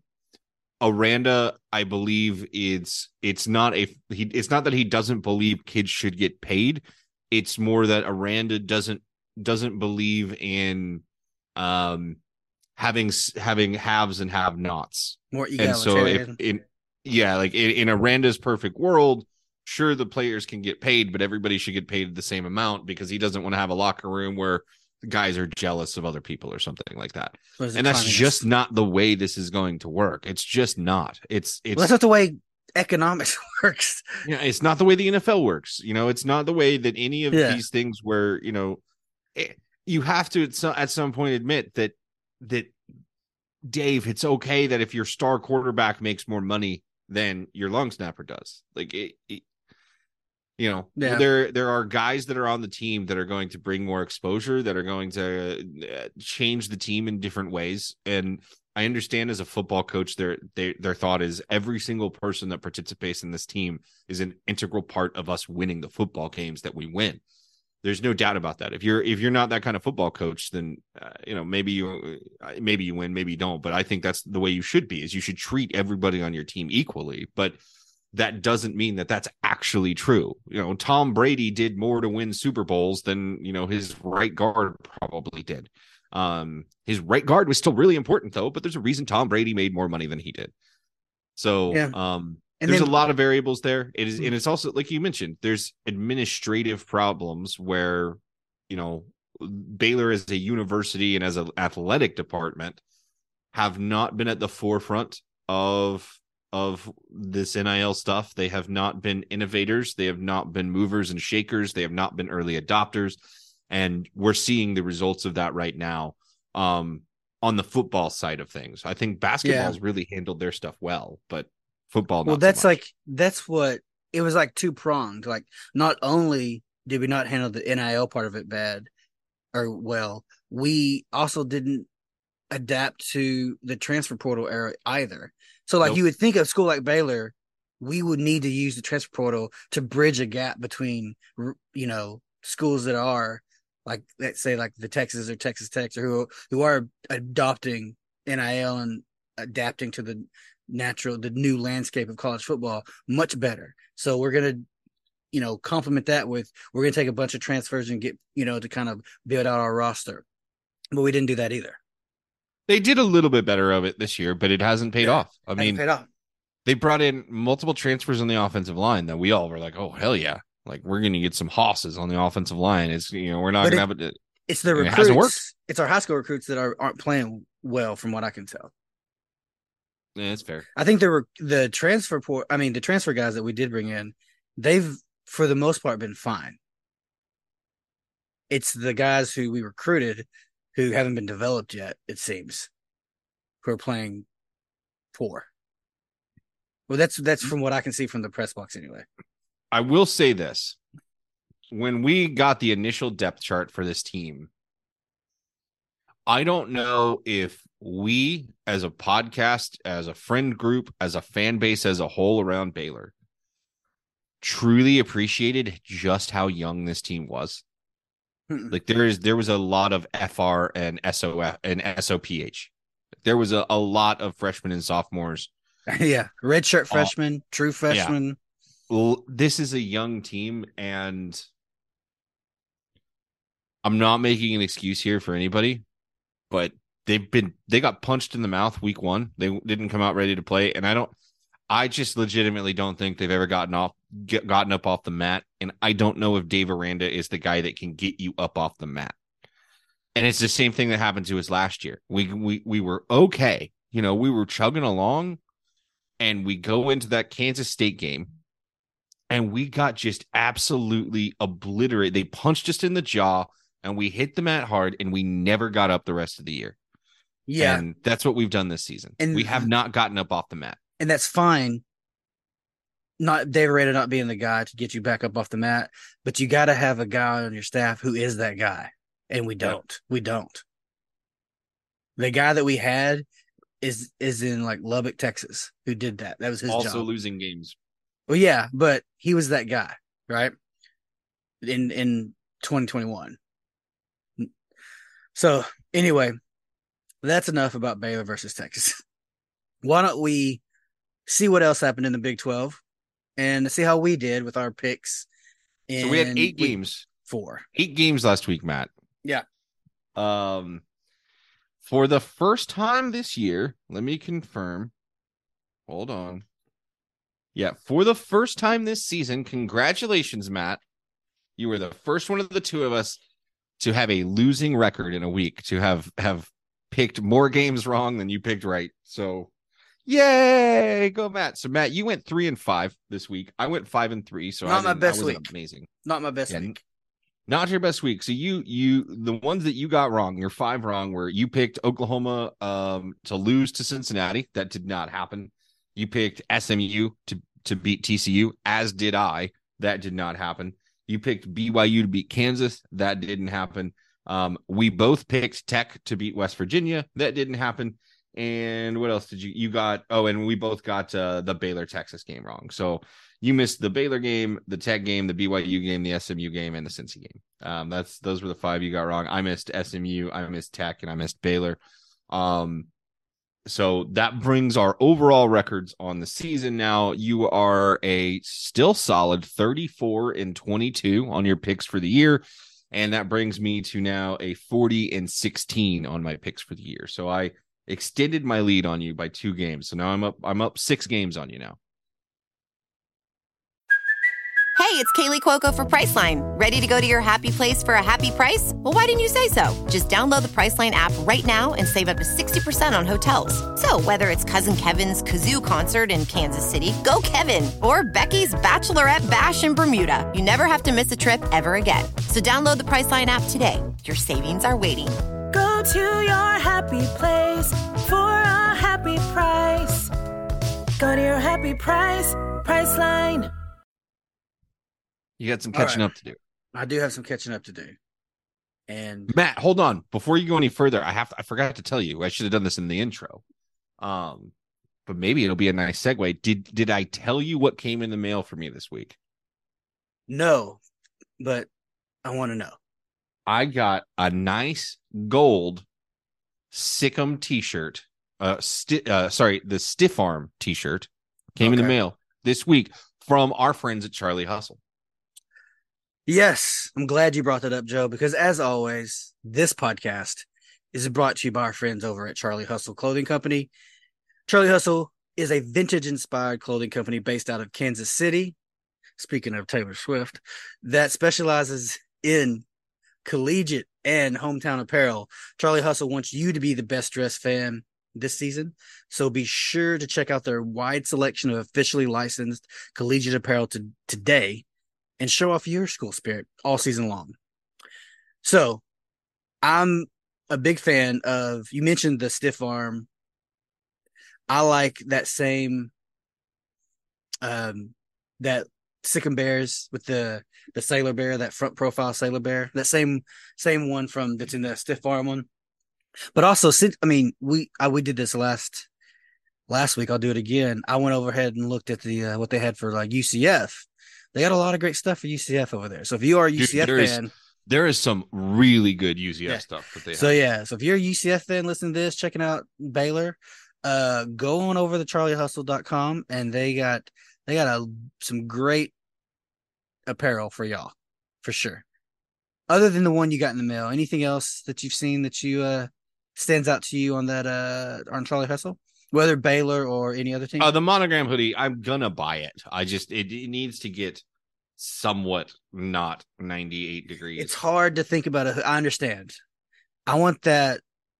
[SPEAKER 4] Aranda, I believe it's it's not a he. It's not that he doesn't believe kids should get paid. It's more that Aranda doesn't doesn't believe in um having having haves and have nots.
[SPEAKER 3] More
[SPEAKER 4] and so if in yeah, like in, in Aranda's perfect world, sure the players can get paid, but everybody should get paid the same amount because he doesn't want to have a locker room where guys are jealous of other people or something like that. And that's just not the way this is going to work. It's just not. It's it's
[SPEAKER 3] well, that's not the way economics works.
[SPEAKER 4] Yeah, it's not the way the N F L works. You know, it's not the way that any of yeah. these things where, you know, it, you have to at some, at some point admit that that Dave, it's okay that if your star quarterback makes more money than your long snapper does. Like it, it You know, yeah. there there are guys that are on the team that are going to bring more exposure, that are going to change the team in different ways. And I understand as a football coach, their their their thought is every single person that participates in this team is an integral part of us winning the football games that we win. There's no doubt about that. If you're if you're not that kind of football coach, then uh, you know maybe you maybe you win, maybe you don't. But I think that's the way you should be. Is you should treat everybody on your team equally. But that doesn't mean that that's actually true. You know, Tom Brady did more to win Super Bowls than, you know, his right guard probably did. Um, his right guard was still really important though, but there's a reason Tom Brady made more money than he did. So, yeah. um, and there's then, a lot of variables there. It is, and it's also, like you mentioned, there's administrative problems where, you know, Baylor as a university and as an athletic department have not been at the forefront of of this N I L stuff. They have not been innovators. They have not been movers and shakers. They have not been early adopters. And we're seeing the results of that right now um, on the football side of things. I think basketball's yeah. really handled their stuff well, but football, not
[SPEAKER 3] well, that's
[SPEAKER 4] so much.
[SPEAKER 3] like, that's what it was like two pronged. Like not only did we not handle the N I L part of it bad or well, we also didn't adapt to the transfer portal era either. So, like, nope. you would think of a school like Baylor, we would need to use the transfer portal to bridge a gap between, you know, schools that are, like, let's say, like the Texas or Texas Techs or who who are adopting N I L and adapting to the natural, the new landscape of college football much better. So we're going to, you know, complement that with, we're going to take a bunch of transfers and get, you know, to kind of build out our roster. But we didn't do that either.
[SPEAKER 4] They did a little bit better of it this year, but it hasn't paid yeah, off. I mean,
[SPEAKER 3] paid off.
[SPEAKER 4] They brought in multiple transfers on the offensive line that we all were like, oh, hell yeah. Like, we're going to get some hosses on the offensive line. It's, you know, we're not going to have it.
[SPEAKER 3] It's the recruits. It hasn't worked. It's our high school recruits that are, aren't playing well, from what I can tell.
[SPEAKER 4] Yeah, that's fair.
[SPEAKER 3] I think there were the transfer port. I mean, the transfer guys that we did bring in, they've, for the most part, been fine. It's the guys who we recruited who haven't been developed yet, it seems, who are playing poor. Well, that's that's from what I can see from the press box anyway.
[SPEAKER 4] I will say this. When we got the initial depth chart for this team, I don't know if we, as a podcast, as a friend group, as a fan base as a whole around Baylor, truly appreciated just how young this team was. Like there is, there was a lot of F R and S O F and S O P H. There was a, a lot of freshmen and sophomores.
[SPEAKER 3] Yeah, redshirt freshmen, uh, true freshmen.
[SPEAKER 4] Yeah. Well, this is a young team, and I'm not making an excuse here for anybody, but they've been they got punched in the mouth week one. They didn't come out ready to play, and I don't. I just legitimately don't think they've ever gotten off, get, gotten up off the mat. And I don't know if Dave Aranda is the guy that can get you up off the mat. And it's the same thing that happened to us last year. We, we, we were okay. You know, we were chugging along, and we go into that Kansas State game, and we got just absolutely obliterated. They punched us in the jaw, and we hit the mat hard, and we never got up the rest of the year.
[SPEAKER 3] Yeah.
[SPEAKER 4] And that's what we've done this season. And we have not gotten up off the mat.
[SPEAKER 3] And that's fine. Not Dave Aranda not being the guy to get you back up off the mat, but you got to have a guy on your staff who is that guy. And we don't. Yep. We don't. The guy that we had is is in like Lubbock, Texas, who did that. That was his
[SPEAKER 4] also
[SPEAKER 3] job.
[SPEAKER 4] Also losing games.
[SPEAKER 3] Well, yeah, but he was that guy, right? in in twenty twenty-one. So anyway, that's enough about Baylor versus Texas. Why don't we see what else happened in the Big twelve and see how we did with our picks?
[SPEAKER 4] So we had eight games.
[SPEAKER 3] Four.
[SPEAKER 4] Eight games last week, Matt.
[SPEAKER 3] Yeah.
[SPEAKER 4] Um, for the first time this year, let me confirm. Hold on. Yeah, for the first time this season, congratulations, Matt. You were the first one of the two of us to have a losing record in a week, to have have picked more games wrong than you picked right. So, yay, go Matt. So, Matt, you went three and five this week. I went five and three. So,
[SPEAKER 3] not
[SPEAKER 4] I
[SPEAKER 3] my best
[SPEAKER 4] I
[SPEAKER 3] week.
[SPEAKER 4] Amazing.
[SPEAKER 3] Not my best
[SPEAKER 4] yeah,
[SPEAKER 3] week.
[SPEAKER 4] Not your best week. So you you the ones that you got wrong, your five wrong, were you picked Oklahoma um to lose to Cincinnati. That did not happen. You picked S M U to to beat T C U, as did I. That did not happen. You picked B Y U to beat Kansas. That didn't happen. Um, we both picked Tech to beat West Virginia. That didn't happen. And what else did you you got? Oh, and we both got uh, the Baylor Texas game wrong. So you missed the Baylor game, the Tech game, the B Y U game, the S M U game, and the Cincy game. Um, that's those were the five you got wrong. I missed S M U, I missed Tech, and I missed Baylor. Um, so that brings our overall records on the season. Now you are a still solid thirty-four and twenty-two on your picks for the year. And that brings me to now a forty and sixteen on my picks for the year. So I extended my lead on you by two games. So now I'm up, I'm up six games on you now.
[SPEAKER 5] Hey, it's Kaylee Cuoco for Priceline. Ready to go to your happy place for a happy price? Well, why didn't you say so? Just download the Priceline app right now and save up to sixty percent on hotels. So whether it's Cousin Kevin's Kazoo Concert in Kansas City, go Kevin, or Becky's Bachelorette Bash in Bermuda, you never have to miss a trip ever again. So download the Priceline app today. Your savings are waiting.
[SPEAKER 6] Go to your happy place for a happy price. Go to your happy price, Priceline.
[SPEAKER 4] You got some catching
[SPEAKER 3] right.
[SPEAKER 4] up to do.
[SPEAKER 3] I do have some catching up to do. And
[SPEAKER 4] Matt, hold on. Before you go any further, I have to, I forgot to tell you. I should have done this in the intro. Um, but maybe it'll be a nice segue. Did did I tell you what came in the mail for me this week?
[SPEAKER 3] No, but I want to know.
[SPEAKER 4] I got a nice gold Sikkim t-shirt. Uh, sti- uh sorry, the Stiff Arm t-shirt came in the
[SPEAKER 3] Okay.
[SPEAKER 4] mail this week from our friends at Charlie Hustle.
[SPEAKER 3] Yes, I'm glad you brought that up, Joe, because as always, this podcast is brought to you by our friends over at Charlie Hustle Clothing Company. Charlie Hustle is a vintage-inspired clothing company based out of Kansas City, speaking of Taylor Swift, that specializes in collegiate and hometown apparel. Charlie Hustle wants you to be the best-dressed fan this season, so be sure to check out their wide selection of officially licensed collegiate apparel to, today and show off your school spirit all season long. So I'm a big fan of, you mentioned the Stiff Arm. I like that same, um, that Sikkim Bears with the, the Sailor Bear, that front profile Sailor Bear, that same, same one from that's in the Stiff Arm one. But also, I mean, we, I, we did this last, last week. I'll do it again. I went overhead and looked at the, uh, what they had for like U C F. They got a lot of great stuff for U C F over there. So if you are a U C F
[SPEAKER 4] Dude, there
[SPEAKER 3] fan,
[SPEAKER 4] is, there is some really good U C F
[SPEAKER 3] yeah.
[SPEAKER 4] stuff that they
[SPEAKER 3] so
[SPEAKER 4] have.
[SPEAKER 3] yeah, so if you're a U C F fan listening to this, checking out Baylor, uh, go on over to charlie hustle dot com and they got they got a, some great apparel for y'all, for sure. Other than the one you got in the mail, anything else that you've seen that you uh stands out to you on that uh on Charlie Hustle? Whether Baylor or any other team?
[SPEAKER 4] Uh, the monogram hoodie, I'm gonna buy it. I just it, it needs to get somewhat not ninety-eight degrees.
[SPEAKER 3] It's hard to think about it. I understand. I want that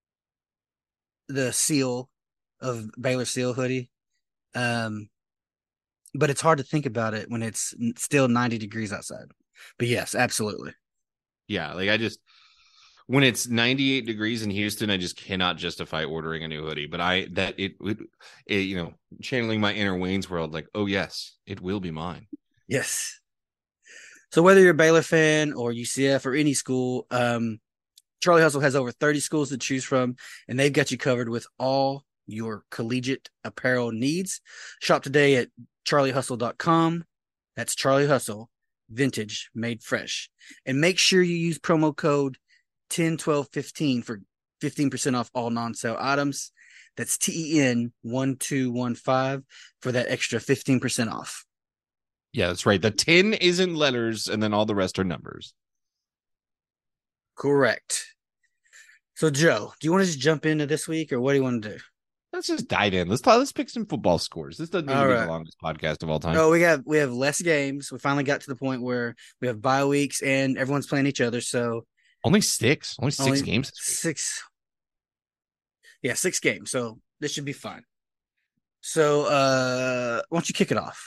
[SPEAKER 3] the seal of Baylor Seal hoodie. Um, but it's hard to think about it when it's still ninety degrees outside. But yes, absolutely.
[SPEAKER 4] Yeah, like I just when it's ninety-eight degrees in Houston, I just cannot justify ordering a new hoodie. But I that it would, you know, channeling my inner Wayne's World, like, oh yes, it will be mine.
[SPEAKER 3] Yes. So whether you're a Baylor fan or U C F or any school, um, Charlie Hustle has over thirty schools to choose from, and they've got you covered with all your collegiate apparel needs. Shop today at charlie hustle dot com. That's charlie hustle vintage, made fresh. And make sure you use promo code ten twelve fifteen for fifteen percent off all non-sale items. That's T E N one two one five for that extra fifteen percent off.
[SPEAKER 4] Yeah, that's right. The ten is in letters, and then all the rest are numbers.
[SPEAKER 3] Correct. So, Joe, do you want to just jump into this week, or what do you want to do?
[SPEAKER 4] Let's just dive in. Let's talk, let's pick some football scores. This doesn't need
[SPEAKER 3] All
[SPEAKER 4] to be
[SPEAKER 3] right.
[SPEAKER 4] the longest podcast of all time.
[SPEAKER 3] No, we have we have less games. We finally got to the point where we have bye weeks and everyone's playing each other. So
[SPEAKER 4] Only six. Only six
[SPEAKER 3] only
[SPEAKER 4] games. This week.
[SPEAKER 3] Six. Yeah, six games. So this should be fun. So uh why don't you kick it off?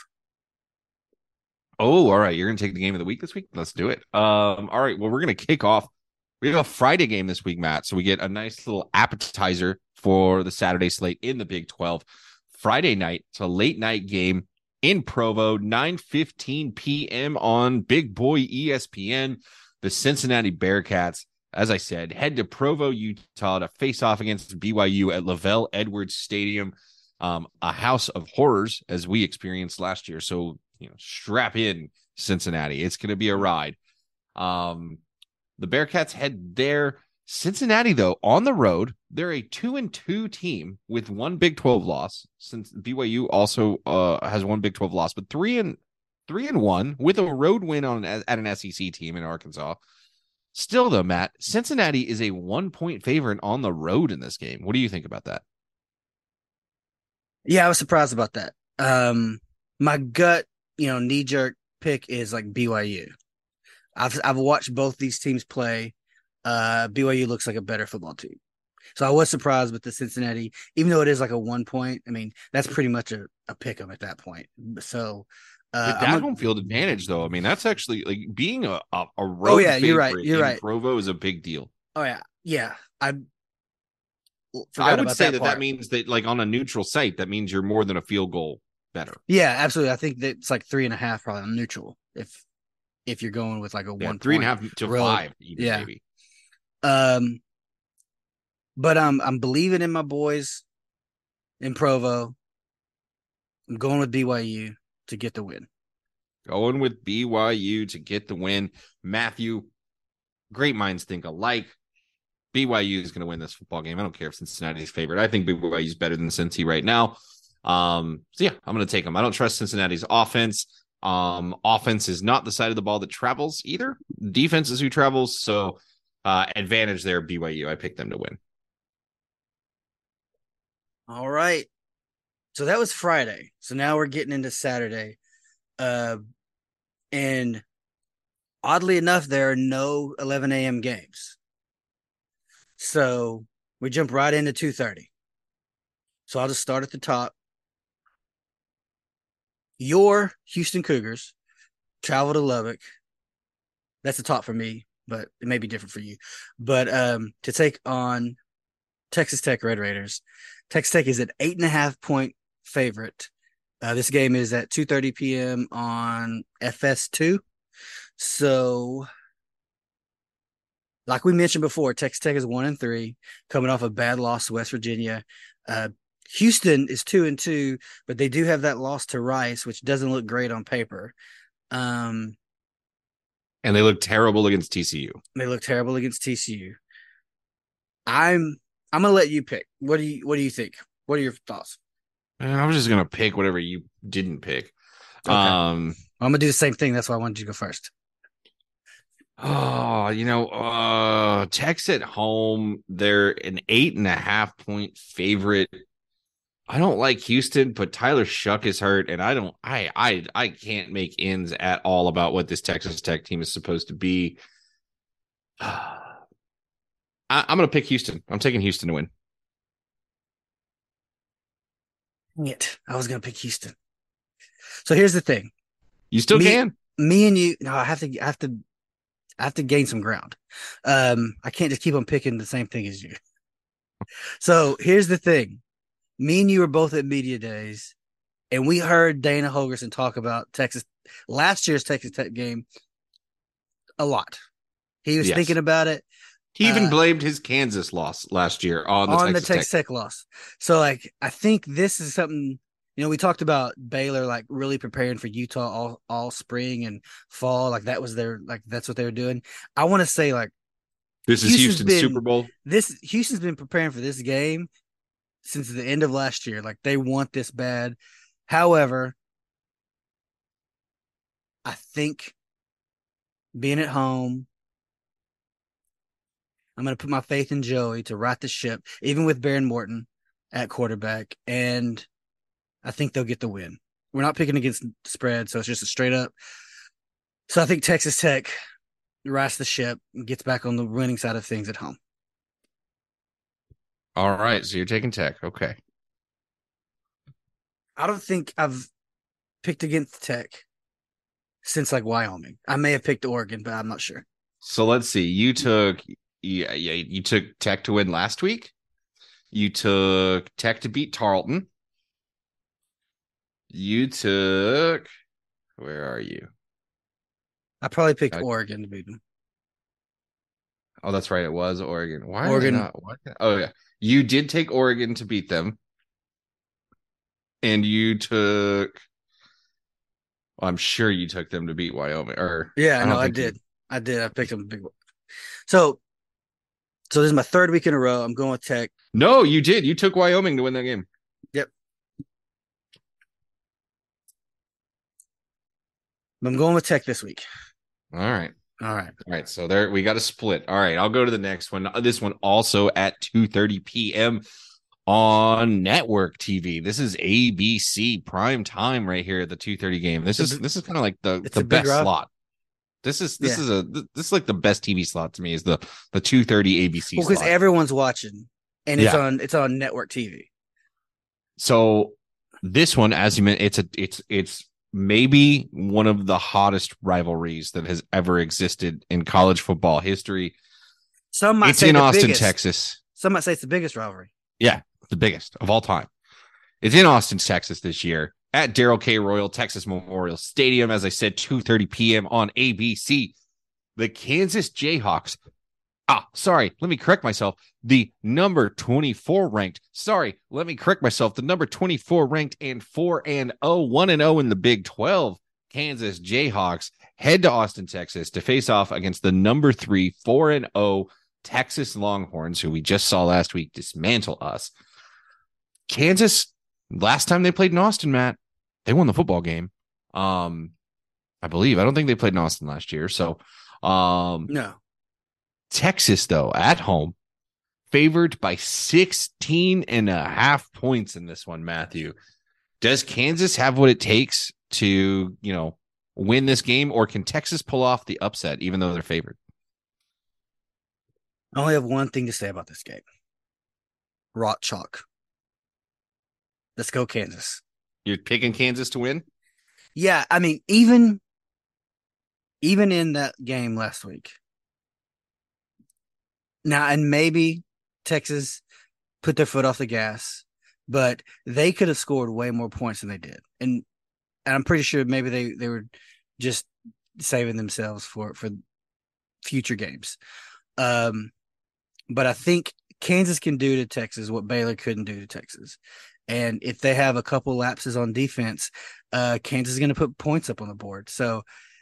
[SPEAKER 4] Oh, all right. You're gonna take the game of the week this week? Let's do it. Um, all right. Well, we're gonna kick off. We have a Friday game this week, Matt. So we get a nice little appetizer for the Saturday slate in the Big twelve. Friday night, it's a late night game in Provo, nine fifteen p.m. on Big Boy E S P N. The Cincinnati Bearcats, as I said, head to Provo, Utah to face off against B Y U at Lavelle Edwards Stadium, um, a house of horrors as we experienced last year. So, you know, strap in, Cincinnati. It's going to be a ride. Um, the Bearcats head there. Cincinnati, though, on the road, they're a two and two team with one Big twelve loss. Since B Y U also uh, has one Big twelve loss, but three and three and one with a road win on at an S E C team in Arkansas. Still, though, Matt, Cincinnati is a one point favorite on the road in this game. What do you think about that?
[SPEAKER 3] Yeah, I was surprised about that. Um, my gut, you know, knee jerk pick is like B Y U. I've I've watched both these teams play. Uh, B Y U looks like a better football team. So I was surprised with the Cincinnati, even though it is like a one point. I mean, that's pretty much a, a pick 'em at that point. So uh,
[SPEAKER 4] With that
[SPEAKER 3] I'm a-
[SPEAKER 4] home field advantage, though, I mean, that's actually like being a, a, a road
[SPEAKER 3] Oh, yeah, you're right,
[SPEAKER 4] favorite
[SPEAKER 3] you're
[SPEAKER 4] in
[SPEAKER 3] right.
[SPEAKER 4] Provo is a big deal.
[SPEAKER 3] oh yeah, yeah. I
[SPEAKER 4] I would
[SPEAKER 3] about
[SPEAKER 4] say
[SPEAKER 3] that,
[SPEAKER 4] that
[SPEAKER 3] part.
[SPEAKER 4] that means that, like, on a neutral site, that means you're more than a field goal better.
[SPEAKER 3] Yeah, absolutely. I think that it's like three and a half probably on neutral if if you're going with like a
[SPEAKER 4] Yeah,
[SPEAKER 3] one
[SPEAKER 4] three and a
[SPEAKER 3] point
[SPEAKER 4] half to
[SPEAKER 3] road.
[SPEAKER 4] five, even
[SPEAKER 3] Yeah.
[SPEAKER 4] maybe.
[SPEAKER 3] Um, but I'm I'm believing in my boys in Provo. I'm going with B Y U to get the win.
[SPEAKER 4] Going with B Y U to get the win. Matthew, great minds think alike. B Y U is going to win this football game. I don't care if Cincinnati's favorite. I think B Y U is better than Cincy right now. Um, so yeah, I'm going to take them. I don't trust Cincinnati's offense. Um, offense is not the side of the ball that travels either. Defense is who travels. So uh, advantage there, B Y U. I picked them to win.
[SPEAKER 3] All right. So that was Friday. So now we're getting into Saturday. Uh, and oddly enough, there are no eleven a.m. games. So we jump right into two thirty. So I'll just start at the top. Your Houston Cougars travel to Lubbock. That's the top for me, but it may be different for you. But um, to take on Texas Tech Red Raiders. Texas Tech is an eight and a half point favorite. Uh, this game is at two thirty p.m. on F S two. So, like we mentioned before, Texas Tech is one and three, coming off a bad loss to West Virginia. Uh, Houston is two and two, but they do have that loss to Rice, which doesn't look great on paper. Um,
[SPEAKER 4] And they look terrible against T C U.
[SPEAKER 3] they look terrible against T C U. I'm I'm gonna let you pick. What do you What do you think? What are your thoughts?
[SPEAKER 4] Man, I was just going to pick whatever you didn't pick.
[SPEAKER 3] Okay.
[SPEAKER 4] Um,
[SPEAKER 3] I'm gonna do the same thing. That's why I wanted you to go first.
[SPEAKER 4] Oh, you know, uh, Tech's at home. They're an eight and a half point favorite. I don't like Houston, but Tyler Shuck is hurt, and I don't, I, I, I can't make ends at all about what this Texas Tech team is supposed to be. I, I'm going to pick Houston. I'm taking Houston to win.
[SPEAKER 3] Dang it. I was gonna pick Houston. So here's the thing.
[SPEAKER 4] You still
[SPEAKER 3] Me-
[SPEAKER 4] can.
[SPEAKER 3] Me and you. No, I have to. I have to. I have to gain some ground. Um, I can't just keep on picking the same thing as you. So here's the thing. Me and you were both at media days, and we heard Dana Holgerson talk about Texas last year's Texas Tech game a lot. He was
[SPEAKER 4] Yes.
[SPEAKER 3] thinking about it
[SPEAKER 4] He even
[SPEAKER 3] uh,
[SPEAKER 4] blamed his Kansas loss last year on the
[SPEAKER 3] on
[SPEAKER 4] Texas
[SPEAKER 3] the Texas
[SPEAKER 4] Tech.
[SPEAKER 3] Tech loss. So, like, I think this is something You know, we talked about Baylor like really preparing for Utah all all spring and fall. Like that was their like that's what they were doing. I want to say like
[SPEAKER 4] This is
[SPEAKER 3] Houston's
[SPEAKER 4] Houston's
[SPEAKER 3] been-
[SPEAKER 4] Super Bowl.
[SPEAKER 3] this Houston's been preparing for this game since the end of last year. Like they want this bad. However, I think being at home, I'm going to put my faith in Joey to right the ship, even with Baron Morton at quarterback, and I think they'll get the win. We're not picking against the spread, so it's just a straight up. So I think Texas Tech rights the ship and gets back on the winning side of things at home.
[SPEAKER 4] All right, so you're taking Tech. Okay.
[SPEAKER 3] I don't think I've picked against Tech since like Wyoming. I may have picked Oregon, but I'm not sure.
[SPEAKER 4] So let's see. You took yeah, yeah, you took Tech to win last week. You took Tech to beat Tarleton. You took where are you?
[SPEAKER 3] I probably picked
[SPEAKER 4] I-
[SPEAKER 3] Oregon to beat them.
[SPEAKER 4] Oh, that's right. It was Oregon. Why
[SPEAKER 3] Oregon.
[SPEAKER 4] Oregon? Not? Why? Oh, yeah. You did take Oregon to beat them. And you took, well, I'm sure you took them to beat Wyoming. Or
[SPEAKER 3] Yeah,
[SPEAKER 4] don't
[SPEAKER 3] no, I
[SPEAKER 4] think you-
[SPEAKER 3] did. I did. I picked them big. So, so this is my third week in a row. I'm going with Tech.
[SPEAKER 4] No, you did. You took Wyoming to win that game.
[SPEAKER 3] Yep. I'm going with Tech this week.
[SPEAKER 4] All right.
[SPEAKER 3] All right.
[SPEAKER 4] All right. So there we got a split. All right. I'll go to the next one. This one also at two thirty p.m. on network T V. This is A B C prime time right here at the two thirty game. This
[SPEAKER 3] It's a
[SPEAKER 4] is
[SPEAKER 3] bi-
[SPEAKER 4] this is kind of like the,
[SPEAKER 3] it's
[SPEAKER 4] the
[SPEAKER 3] a big
[SPEAKER 4] best
[SPEAKER 3] rock.
[SPEAKER 4] slot. This is this
[SPEAKER 3] Yeah.
[SPEAKER 4] is a this is like the best T V slot to me is the the two thirty A B C
[SPEAKER 3] Well, because
[SPEAKER 4] slot.
[SPEAKER 3] everyone's watching, and it's
[SPEAKER 4] Yeah.
[SPEAKER 3] on it's on network T V.
[SPEAKER 4] So this one, as you meant, it's a it's it's maybe one of the hottest rivalries that has ever existed in college football history.
[SPEAKER 3] Some might
[SPEAKER 4] It's
[SPEAKER 3] say
[SPEAKER 4] in
[SPEAKER 3] the
[SPEAKER 4] Austin,
[SPEAKER 3] biggest.
[SPEAKER 4] Texas.
[SPEAKER 3] Some might say it's the biggest rivalry.
[SPEAKER 4] Yeah, the biggest of all time. It's in Austin, Texas this year at Darrell K. Royal Texas Memorial Stadium. As I said, two thirty p.m. on A B C. The Kansas Jayhawks. Ah, sorry. Let me correct myself. The number twenty-four ranked. Sorry. Let me correct myself. The number twenty-four ranked and four and oh, one and oh in the Big twelve. Kansas Jayhawks head to Austin, Texas to face off against the number three, four and oh Texas Longhorns, who we just saw last week dismantle us. Kansas, last time they played in Austin, Matt, they won the football game. Um, I believe. I don't think they played in Austin last year. So, um,
[SPEAKER 3] No.
[SPEAKER 4] Texas, though, at home, favored by sixteen and a half points in this one, Matthew. Does Kansas have what it takes to, you know, win this game, or can Texas pull off the upset, even though they're favored?
[SPEAKER 3] I only have one thing to say about this game. Rot chalk. Let's go, Kansas.
[SPEAKER 4] You're picking Kansas to win?
[SPEAKER 3] Yeah, I mean, even even in that game last week. Now, and maybe Texas put their foot off the gas, but they could have scored way more points than they did. And and I'm pretty sure maybe they, they were just saving themselves for, for future games. Um, but I think Kansas can do to Texas what Baylor couldn't do to Texas. And if they have a couple lapses on defense, uh, Kansas is going to put points up on the board. So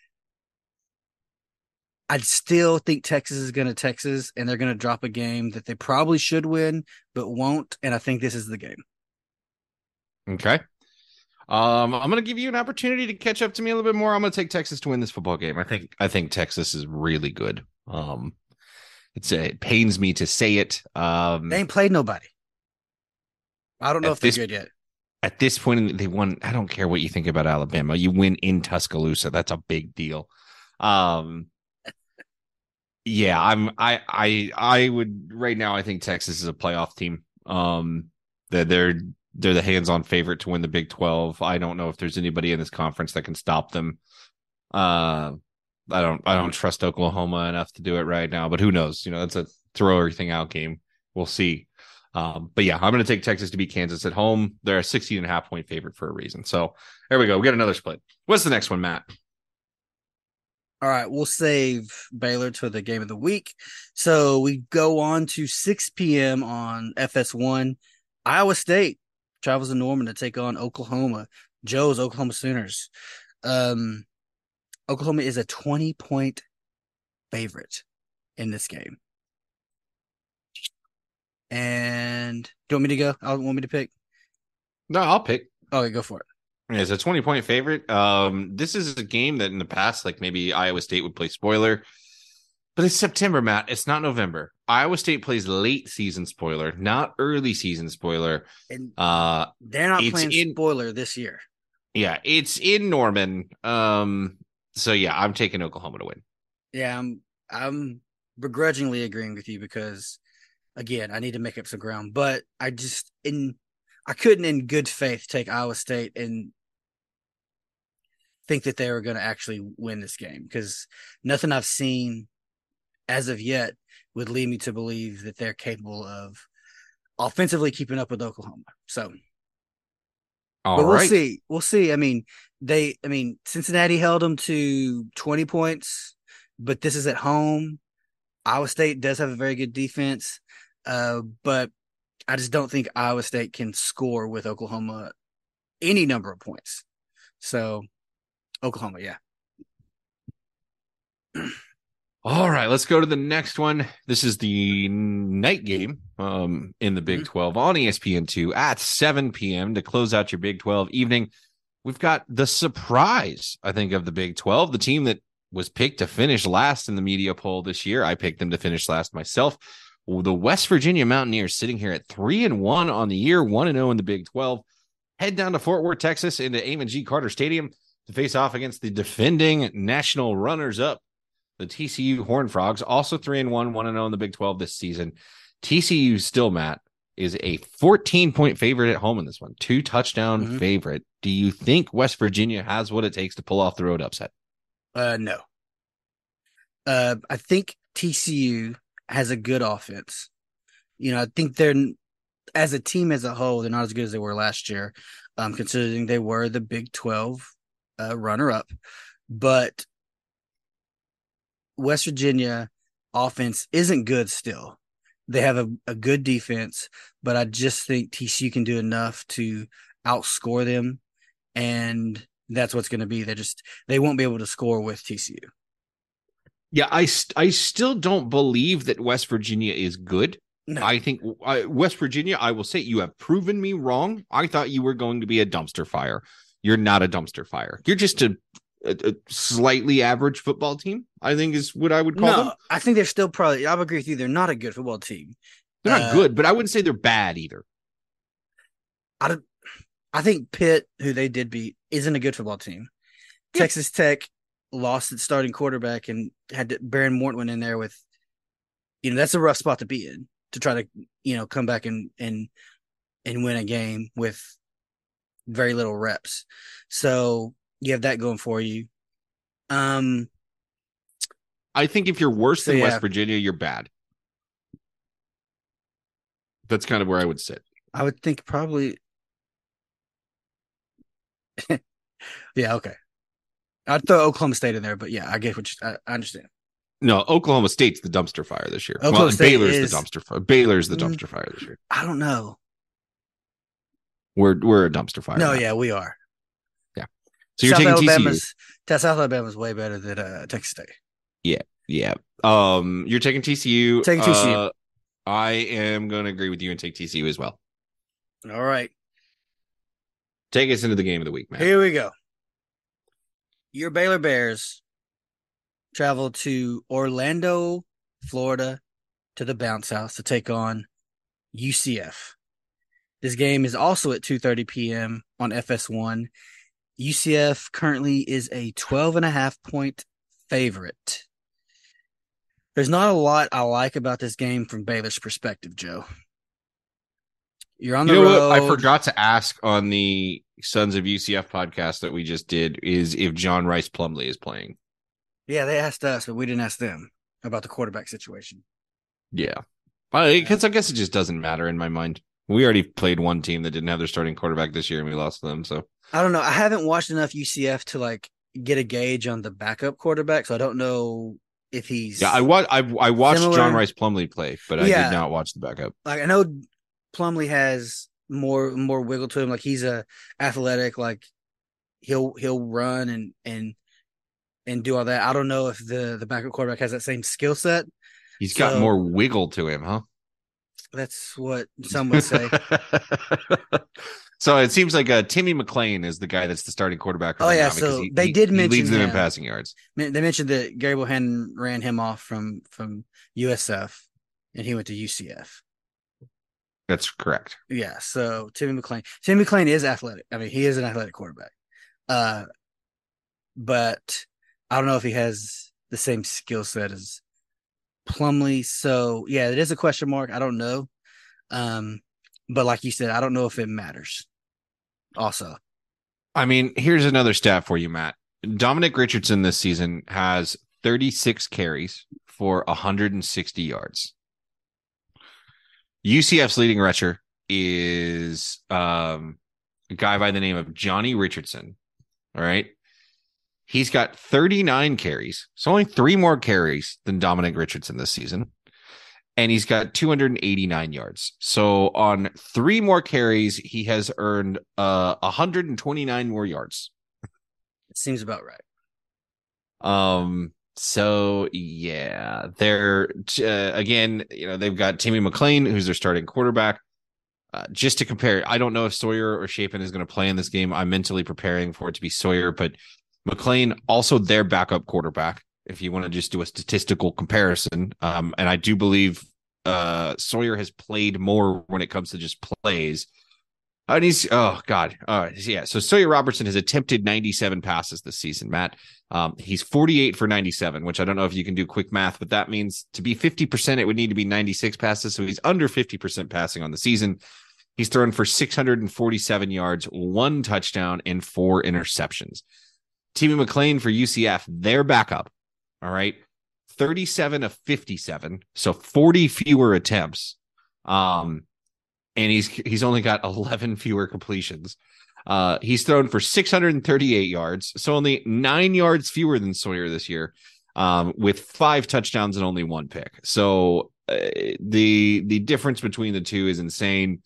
[SPEAKER 3] I still think Texas is going to Texas, and they're going to drop a game that they probably should win, but won't. And I think this is the game.
[SPEAKER 4] Okay. Um, I'm going to give you an opportunity to catch up to me a little bit more. I'm going to take Texas to win this football game. I think I think Texas is really good. Um, it's it pains me to say it. Um,
[SPEAKER 3] They ain't played nobody. I don't know
[SPEAKER 4] At
[SPEAKER 3] if they're
[SPEAKER 4] this-
[SPEAKER 3] good yet.
[SPEAKER 4] at this point, they won. I don't care what you think about Alabama. You win in Tuscaloosa. That's a big deal. Um, yeah, I'm. I. I. I would right now. I think Texas is a playoff team. Um, they're they're they're the hands-on favorite to win the Big twelve. I don't know if there's anybody in this conference that can stop them. Uh, I don't. I don't trust Oklahoma enough to do it right now. But who knows? You know, that's a throw everything out game. We'll see. Um, but yeah, I'm going to take Texas to beat Kansas at home. They're a sixteen and a half point favorite for a reason. So there we go. We got another split. What's the next one, Matt?
[SPEAKER 3] All right, we'll save Baylor to the game of the week. So we go on to six p.m. on F S one. Iowa State travels to Norman to take on Oklahoma. Joe's Oklahoma Sooners. Um, Oklahoma is a twenty-point favorite in this game. And do you want me to go? I want me to pick?
[SPEAKER 4] No, I'll pick.
[SPEAKER 3] Okay, go for it.
[SPEAKER 4] Yeah, it's a twenty-point favorite. Um, this is a game that in the past, like maybe Iowa State would play spoiler. But it's September, Matt. It's not November. Iowa State plays late season spoiler, not early season spoiler.
[SPEAKER 3] And
[SPEAKER 4] uh,
[SPEAKER 3] they're not playing
[SPEAKER 4] in,
[SPEAKER 3] spoiler this year.
[SPEAKER 4] Yeah, it's in Norman. Um, so yeah, I'm taking Oklahoma to win.
[SPEAKER 3] Yeah, I'm I'm begrudgingly agreeing with you because, again, I need to make up some ground. But I just in I couldn't, in good faith, take Iowa State and think that they were going to actually win this game because nothing I've seen as of yet would lead me to believe that they're capable of offensively keeping up with Oklahoma. So,
[SPEAKER 4] All
[SPEAKER 3] but we'll
[SPEAKER 4] right.
[SPEAKER 3] see. We'll see. I mean, they, I mean, Cincinnati held them to twenty points, but this is at home. Iowa State does have a very good defense, uh, but I just don't think Iowa State can score with Oklahoma any number of points. So, Oklahoma, yeah.
[SPEAKER 4] All right, let's go to the next one. This is the night game um, in the Big
[SPEAKER 3] Mm-hmm.
[SPEAKER 4] twelve on E S P N two at seven p.m. to close out your Big twelve evening. We've got the surprise, I think, of the Big twelve, the team that was picked to finish last in the media poll this year. I picked them to finish last myself. The West Virginia Mountaineers sitting here at three and one on the year, one and zero in the Big twelve. Head down to Fort Worth, Texas, into Amon G. Carter Stadium to face off against the defending national runners-up, the T C U Horned Frogs, also three and one, one and zero in the Big twelve this season. T C U still, Matt, is a fourteen-point favorite at home in this one, two touchdown
[SPEAKER 3] Mm-hmm.
[SPEAKER 4] favorite. Do you think West Virginia has what it takes to pull off the road upset?
[SPEAKER 3] Uh, no. Uh, I think T C U has a good offense. You know, I think they're, as a team as a whole, they're not as good as they were last year, um, considering they were the Big twelve uh, runner-up. But West Virginia offense isn't good still. They have a, a good defense, but I just think T C U can do enough to outscore them, and that's what's going to be. They just they won't be able to score with T C U.
[SPEAKER 4] Yeah, I, st- I still don't believe that West Virginia is good.
[SPEAKER 3] No.
[SPEAKER 4] I think I, West Virginia, I will say you have proven me wrong. I thought you were going to be a dumpster fire. You're not a dumpster fire. You're just a, a, a slightly average football team, I think is what I would call
[SPEAKER 3] no,
[SPEAKER 4] them.
[SPEAKER 3] I think they're still probably. I would agree with you. They're not a good football team.
[SPEAKER 4] They're not
[SPEAKER 3] Uh,
[SPEAKER 4] good, but I wouldn't say they're bad either.
[SPEAKER 3] I don't, I think Pitt, who they did beat, isn't a good football team.
[SPEAKER 4] Yeah.
[SPEAKER 3] Texas Tech lost its starting quarterback and had to, Baron Morton went in there with, you know, that's a rough spot to be in to try to, you know, come back and and and win a game with very little reps. So you have that going for you. Um,
[SPEAKER 4] I think if you're worse
[SPEAKER 3] So,
[SPEAKER 4] than
[SPEAKER 3] yeah.
[SPEAKER 4] West Virginia, you're bad. That's kind of where I would sit.
[SPEAKER 3] I would think probably. Yeah, okay. I'd throw Oklahoma State in there, but yeah, I get what you, I, I understand.
[SPEAKER 4] No, Oklahoma State's the dumpster fire this year.
[SPEAKER 3] Oklahoma
[SPEAKER 4] well, and
[SPEAKER 3] State
[SPEAKER 4] Baylor's
[SPEAKER 3] is-
[SPEAKER 4] the dumpster fire. Baylor's the
[SPEAKER 3] Mm.
[SPEAKER 4] dumpster fire this year.
[SPEAKER 3] I don't know.
[SPEAKER 4] We're we're a dumpster fire.
[SPEAKER 3] No,
[SPEAKER 4] now.
[SPEAKER 3] yeah, we are.
[SPEAKER 4] So you're
[SPEAKER 3] South
[SPEAKER 4] taking
[SPEAKER 3] Alabama's, South Alabama's way better than uh, Texas State.
[SPEAKER 4] T C U. Yeah. Um, you're taking T C U.
[SPEAKER 3] Taking T C U.
[SPEAKER 4] Uh, I am going to agree with you and take T C U as well.
[SPEAKER 3] All right,
[SPEAKER 4] Take us into the game of the week, man.
[SPEAKER 3] here we go. Your Baylor Bears travel to Orlando, Florida, to the Bounce House to take on U C F. This game is also at two thirty p.m. on F S one. U C F currently is a twelve and a half point favorite. There's not a lot I like about this game from Baylor's perspective, Joe. You're on the
[SPEAKER 4] You know
[SPEAKER 3] road.
[SPEAKER 4] what? I forgot to ask on the Sons of U C F podcast that we just did is if John Rice Plumlee is playing.
[SPEAKER 3] Yeah, they asked us, but we didn't ask them about the quarterback situation.
[SPEAKER 4] Yeah. Because I guess it just doesn't matter in my mind. We already played one team that didn't have their starting quarterback this year and we lost to them. So
[SPEAKER 3] I don't know. I haven't watched enough U C F to like get a gauge on the backup quarterback, so I don't know if he's
[SPEAKER 4] yeah, I wa- I, I watched
[SPEAKER 3] Similar-
[SPEAKER 4] John Rice Plumlee play, but I
[SPEAKER 3] Yeah.
[SPEAKER 4] did not watch the backup.
[SPEAKER 3] like I know Plumlee has more more wiggle to him. Like he's a athletic, like he'll he'll run and and and do all that. I don't know if the the backup quarterback has that same skill set.
[SPEAKER 4] He's
[SPEAKER 3] So
[SPEAKER 4] got more wiggle to him, huh?
[SPEAKER 3] that's what some would say.
[SPEAKER 4] So it seems like uh, Timmy McClain is the guy that's the starting quarterback. For
[SPEAKER 3] Oh
[SPEAKER 4] them
[SPEAKER 3] yeah,
[SPEAKER 4] now because
[SPEAKER 3] so
[SPEAKER 4] he,
[SPEAKER 3] they
[SPEAKER 4] he-
[SPEAKER 3] did
[SPEAKER 4] he
[SPEAKER 3] mention
[SPEAKER 4] leads them in
[SPEAKER 3] him.
[SPEAKER 4] passing yards.
[SPEAKER 3] They mentioned that Gary Bohannon ran him off from from U S F, and he went to U C F.
[SPEAKER 4] That's correct.
[SPEAKER 3] Yeah, so Timmy McClain. Timmy McClain is athletic. I mean, he is an athletic quarterback. Uh, but I don't know if he has the same skill set as Plumlee. So yeah, it is a question mark. I don't know. Um, but like you said, I don't know if it matters. Also,
[SPEAKER 4] I mean, here's another stat for you, Matt. Dominic Richardson this season has thirty-six carries for one hundred sixty yards. U C F's leading rusher is um, a guy by the name of Johnny Richardson. All right. He's got thirty-nine carries. So only three more carries than Dominic Richardson this season. And he's got two hundred eighty-nine yards. So on three more carries, he has earned uh, one hundred twenty-nine more yards.
[SPEAKER 3] it seems about right.
[SPEAKER 4] Um. So yeah, they're uh, again, you know, they've got Timmy McClain, who's their starting quarterback. Uh, just to compare, I don't know if Sawyer or Shapen is going to play in this game. I'm mentally preparing for it to be Sawyer, but McClain also their backup quarterback. If you want to just do a statistical comparison, um, and I do believe uh, Sawyer has played more when it comes to just plays. And he's oh god, uh, yeah. So Sawyer Robertson has attempted ninety-seven passes this season, Matt. Um, he's forty-eight for ninety-seven, which I don't know if you can do quick math, but that means to be fifty percent, it would need to be ninety-six passes. So he's under fifty percent passing on the season. He's thrown for six hundred forty-seven yards, one touchdown, and four interceptions. Timmy McClain for U C F, their backup. All right. thirty-seven of fifty-seven. So forty fewer attempts. Um, and he's he's only got eleven fewer completions. Uh, he's thrown for six hundred thirty-eight yards. So only nine yards fewer than Sawyer this year. Um, with five touchdowns and only one pick. So uh, the the difference between the two is insane.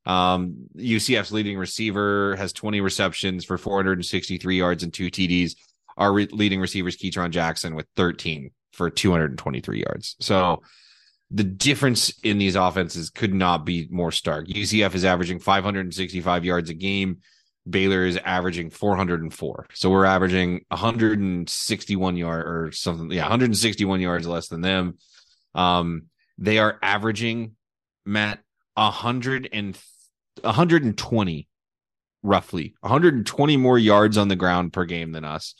[SPEAKER 4] Um, U C F's leading receiver has twenty receptions for four hundred sixty-three yards and two T Ds. Our re- leading receiver is Keytron Jackson with thirteen for two hundred twenty-three yards. So the difference in these offenses could not be more stark. U C F is averaging five hundred sixty-five yards a game. Baylor is averaging four hundred four. So we're averaging one hundred sixty-one yards or something. Yeah, one hundred sixty-one yards less than them. Um, they are averaging, Matt, one hundred and one hundred twenty, roughly one hundred twenty more yards on the ground per game than us.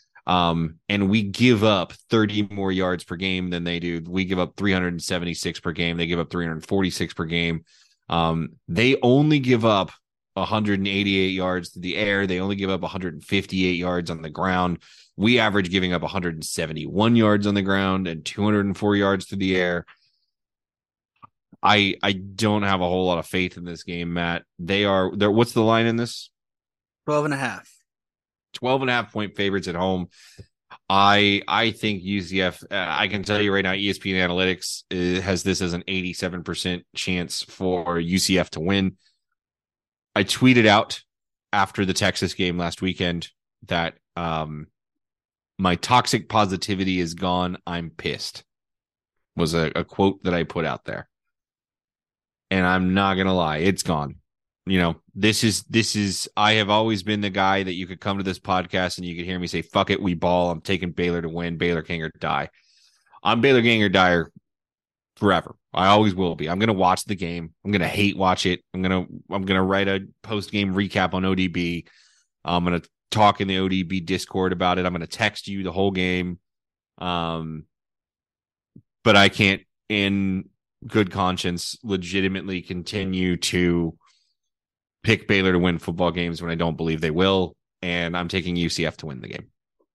[SPEAKER 4] Um, and we give up thirty more yards per game than they do. We give up three hundred seventy-six per game. They give up three hundred forty-six per game. Um, they only give up one hundred eighty-eight yards to the air. They only give up one hundred fifty-eight yards on the ground. We average giving up one hundred seventy-one yards on the ground and two hundred four yards to the air. I I don't have a whole lot of faith in this game, Matt. They are there. What's the line in this?
[SPEAKER 3] twelve and a half.
[SPEAKER 4] twelve and a half point favorites at home. I I think U C F, uh, I can tell you right now, E S P N Analytics uh, has this as an eighty-seven percent chance for U C F to win. I tweeted out after the Texas game last weekend that um, my toxic positivity is gone. I'm pissed was a, a quote that I put out there. And I'm not going to lie, it's gone. You know, this is, this is, I have always been the guy that you could come to this podcast and you could hear me say, fuck it, we ball. I'm taking Baylor to win. Baylor King or die. I'm Baylor King or die forever. I always will be. I'm going to watch the game. I'm going to hate watch it. I'm going to, I'm going to write a post game recap on O D B. I'm going to talk in the O D B Discord about it. I'm going to text you the whole game. Um, but I can't, in good conscience, legitimately continue to pick Baylor to win football games when I don't believe they will. And I'm taking U C F to win the game.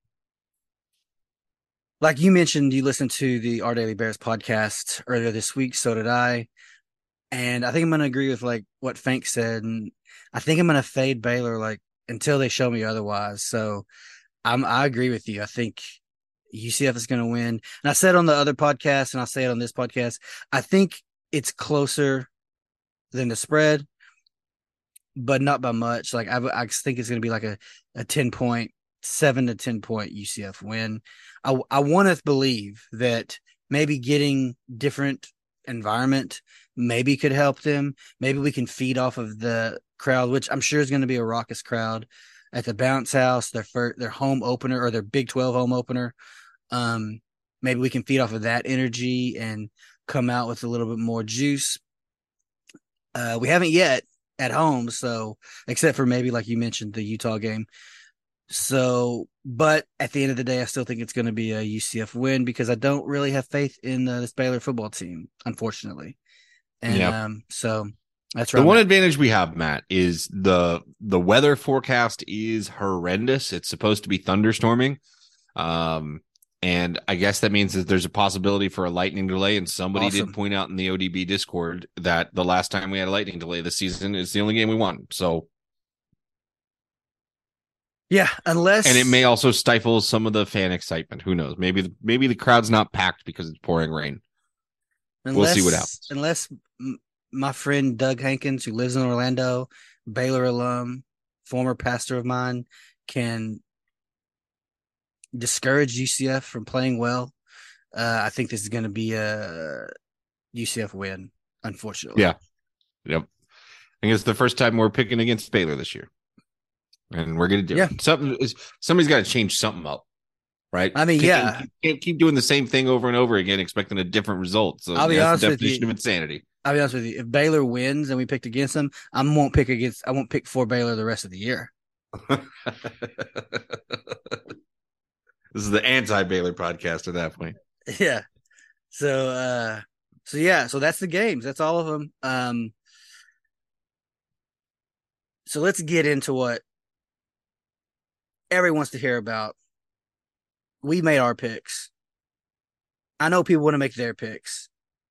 [SPEAKER 3] Like you mentioned, you listened to the Our Daily Bears podcast earlier this week. So did I. And I think I'm going to agree with like what Fank said. And I think I'm going to fade Baylor like until they show me otherwise. So I'm, I agree with you. I think U C F is going to win. And I said on the other podcast, and I'll say it on this podcast, I think it's closer than the spread. but not by much. Like I, I think it's going to be like a, a ten point, seven to ten point U C F win. I, I want to believe that maybe getting different environment maybe could help them. Maybe we can feed off of the crowd, which I'm sure is going to be a raucous crowd at the Bounce House, their first, their home opener or their Big twelve home opener. Um, maybe we can feed off of that energy and come out with a little bit more juice. Uh, we haven't yet at home, so except for maybe like you mentioned the Utah game. So, but at the end of the day, I still think it's going to be a U C F win because I don't really have faith in the, this Baylor football team, unfortunately. And yep. um, so that's right.
[SPEAKER 4] The one advantage we have, Matt, is the the weather forecast is horrendous. It's supposed to be thunderstorming. Um, and I guess that means that there's a possibility for a lightning delay. And somebody awesome. did point out in the O D B Discord that the last time we had a lightning delay this season is the only game we won. So
[SPEAKER 3] yeah, unless
[SPEAKER 4] and it may also stifle some of the fan excitement. Who knows? Maybe the, maybe the crowd's not packed because it's pouring rain.
[SPEAKER 3] Unless,
[SPEAKER 4] we'll see what happens.
[SPEAKER 3] Unless my friend Doug Hankins, who lives in Orlando, Baylor alum, former pastor of mine, can discourage U C F from playing well, uh, I think this is going to be a U C F win, unfortunately.
[SPEAKER 4] Yeah. Yep. I think it's the first time we're picking against Baylor this year. And we're going to do
[SPEAKER 3] yeah.
[SPEAKER 4] something. Is somebody's got to change something up. Right.
[SPEAKER 3] I mean,
[SPEAKER 4] can't,
[SPEAKER 3] yeah.
[SPEAKER 4] Can't, can't keep doing the same thing over and over again, expecting a different result. So
[SPEAKER 3] I'll be
[SPEAKER 4] that's
[SPEAKER 3] honest
[SPEAKER 4] the
[SPEAKER 3] with
[SPEAKER 4] definition
[SPEAKER 3] you.
[SPEAKER 4] of insanity.
[SPEAKER 3] I'll be honest with you. If Baylor wins and we picked against them, I won't pick against. I won't pick for Baylor the rest of the year.
[SPEAKER 4] This is the anti-Baylor podcast at that point.
[SPEAKER 3] Yeah. So, uh, so yeah. So that's the games. That's all of them. Um, so let's get into what everyone wants to hear about. We made our picks. I know people want to make their picks.